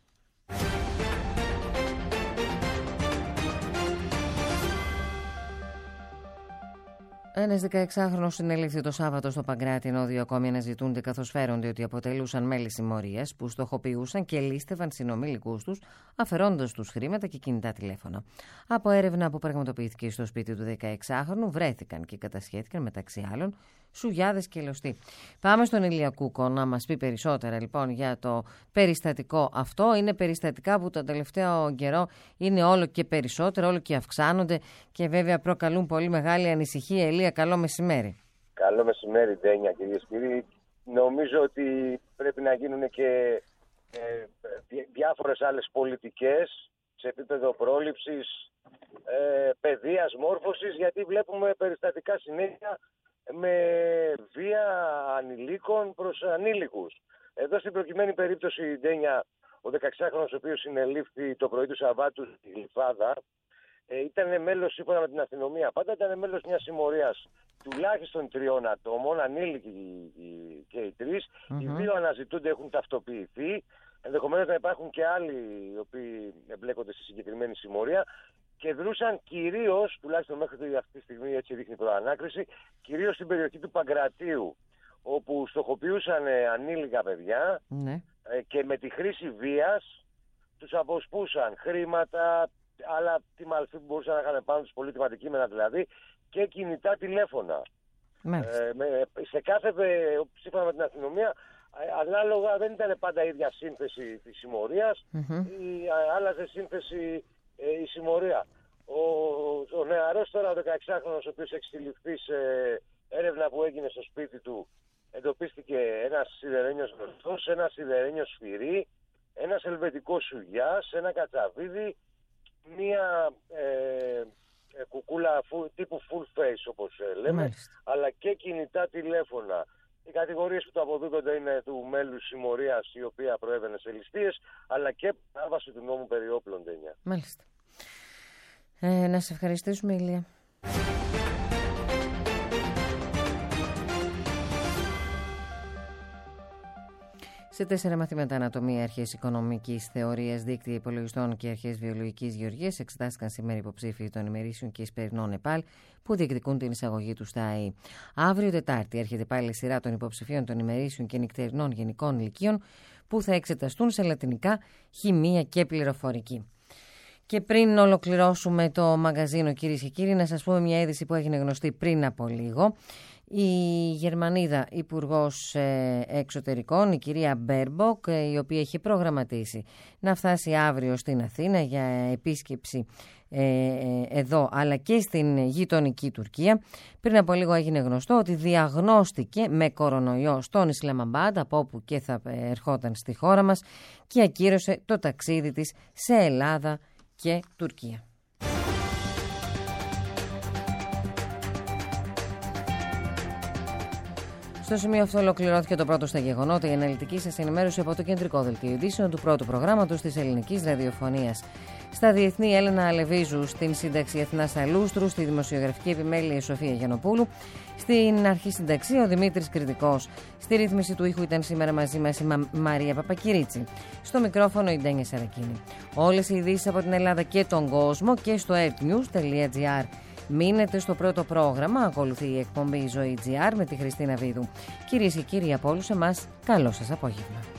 Ένας δεκαεξάχρονος συνελήφθη το Σάββατο στο Παγκράτη, ενώ δύο ακόμη αναζητούνται, καθώς φέρονται ότι αποτελούσαν μέλη συμμορίας που στοχοποιούσαν και λίστευαν συνομήλικούς τους, αφαιρώντας τους χρήματα και κινητά τηλέφωνα. Από έρευνα που πραγματοποιήθηκε στο σπίτι του δεκαεξάχρονου, βρέθηκαν και κατασχέθηκαν, μεταξύ άλλων, σουγιάδες και λωστοί. Πάμε στον Ηλία Κούκο να μας πει περισσότερα λοιπόν για το περιστατικό αυτό. Είναι περιστατικά που τον τελευταίο καιρό είναι όλο και περισσότερο, όλο και αυξάνονται και βέβαια προκαλούν πολύ μεγάλη ανησυχία. Ηλία, καλό μεσημέρι. Καλό μεσημέρι, Ντένια, κυρίες και κύριοι. Νομίζω ότι πρέπει να γίνουν και ε, διάφορες άλλες πολιτικές σε επίπεδο πρόληψης, ε, παιδείας, μόρφωσης, γιατί βλέπουμε περιστατικά συνέχεια με βία ανηλίκων προς ανήλικους. Εδώ στην προκειμένη περίπτωση, Ντένια, ο δεκαεξάχρονος ο οποίος συνελήφθη το πρωί του Σαββάτου στη Γλυφάδα, ε, ήταν μέλος, σύμφωνα με την αστυνομία, πάντα ήταν μέλος μιας συμμορίας τουλάχιστον τριών ατόμων, ανήλικοι και οι τρεις. Mm-hmm. Οι δύο αναζητούνται, έχουν ταυτοποιηθεί. Ενδεχομένως να υπάρχουν και άλλοι οι οποίοι εμπλέκονται στη συγκεκριμένη συμμορία και δρούσαν κυρίως, τουλάχιστον μέχρι αυτή τη στιγμή, έτσι δείχνει η προανάκριση, κυρίως στην περιοχή του Παγκρατίου, όπου στοχοποιούσαν ανήλικα παιδιά ναι. και με τη χρήση βίας τους αποσπούσαν χρήματα, άλλα τι μαλφή που μπορούσαν να είχαν πάνω τους, πολύτιμα αντικείμενα δηλαδή, και κινητά τηλέφωνα. Ε, με, σε κάθε, σύμφωνα με την αστυνομία, ανάλογα δεν ήταν πάντα η ίδια σύνθεση της συμμορίας, mm-hmm. ή άλλαζε σύνθεση ε, η συμμορία. Ο, ο νεαρός τώρα, ο δεκαεξάχρονος, ο οποίος έχει συλληφθεί σε έρευνα που έγινε στο σπίτι του, εντοπίστηκε ένας σιδερένιος γνωστός, ένα σιδερένιο σφυρί, ένας ελβετικός σουγιάς, ένα κατσαβίδι, μία ε, κουκούλα τύπου full face όπως λέμε, Μάλιστα. αλλά και κινητά τηλέφωνα. Οι κατηγορίες που του αποδίδονται είναι του μέλους συμμορίας η οποία προέβαινε σε ληστείες, αλλά και παράβαση του νόμου περί όπλων, Ντένια. Μάλιστα. Ε, να σε ευχαριστήσουμε, Ηλία. Σε τέσσερα μαθήματα ανατομία, αρχές οικονομικής θεωρίας, δίκτυα υπολογιστών και αρχές βιολογικής γεωργίας εξετάστηκαν σήμερα υποψήφιοι των ημερήσιων και εισπερινών ΕΠΑΛ που διεκδικούν την εισαγωγή του στα ΑΕΗ. Αύριο Τετάρτη έρχεται πάλι η σειρά των υποψηφίων των ημερήσιων και νυχτερινών γενικών λυκείων που θα εξεταστούν σε λατινικά, χημεία και πληροφορική. Και πριν ολοκληρώσουμε το μαγαζίνο, κυρίες και κύριοι, να σας πούμε μια είδηση που έγινε γνωστή πριν από λίγο. Η Γερμανίδα Υπουργός Εξωτερικών, η κυρία Μπέρμποκ, η οποία έχει προγραμματίσει να φτάσει αύριο στην Αθήνα για επίσκεψη εδώ αλλά και στην γειτονική Τουρκία, πριν από λίγο έγινε γνωστό ότι διαγνώστηκε με κορονοϊό στον Ισλαμαμπάντ, από όπου και θα ερχόταν στη χώρα μας, και ακύρωσε το ταξίδι της σε Ελλάδα και Τουρκία. Στο σημείο αυτό ολοκληρώθηκε το πρώτο στα γεγονότα, η αναλυτική σας ενημέρωση από το κεντρικό δελτίο ειδήσεων του πρώτου προγράμματος της ελληνικής ραδιοφωνίας. Στα διεθνή, Έλενα Αλεβίζου, στην σύνταξη Εθνάς Αλούστρου, στη δημοσιογραφική επιμέλεια η Σοφία Γιαννοπούλου, στην αρχή συνταξία ο Δημήτρης Κρητικός. Στη ρύθμιση του ήχου ήταν σήμερα μαζί μας η Μα... Μαρία Παπακυρίτσι. Στο μικρόφωνο η Ντένια Σαρακίνη. Όλες οι ειδήσεις από την Ελλάδα και τον κόσμο και στο airnews τελεία gr. Μείνετε στο πρώτο πρόγραμμα, ακολουθεί η εκπομπή Ζωή τζι αρ με τη Χριστίνα Βίδου. Κυρίες και κύριοι, από όλους εμάς, καλό σας απόγευμα.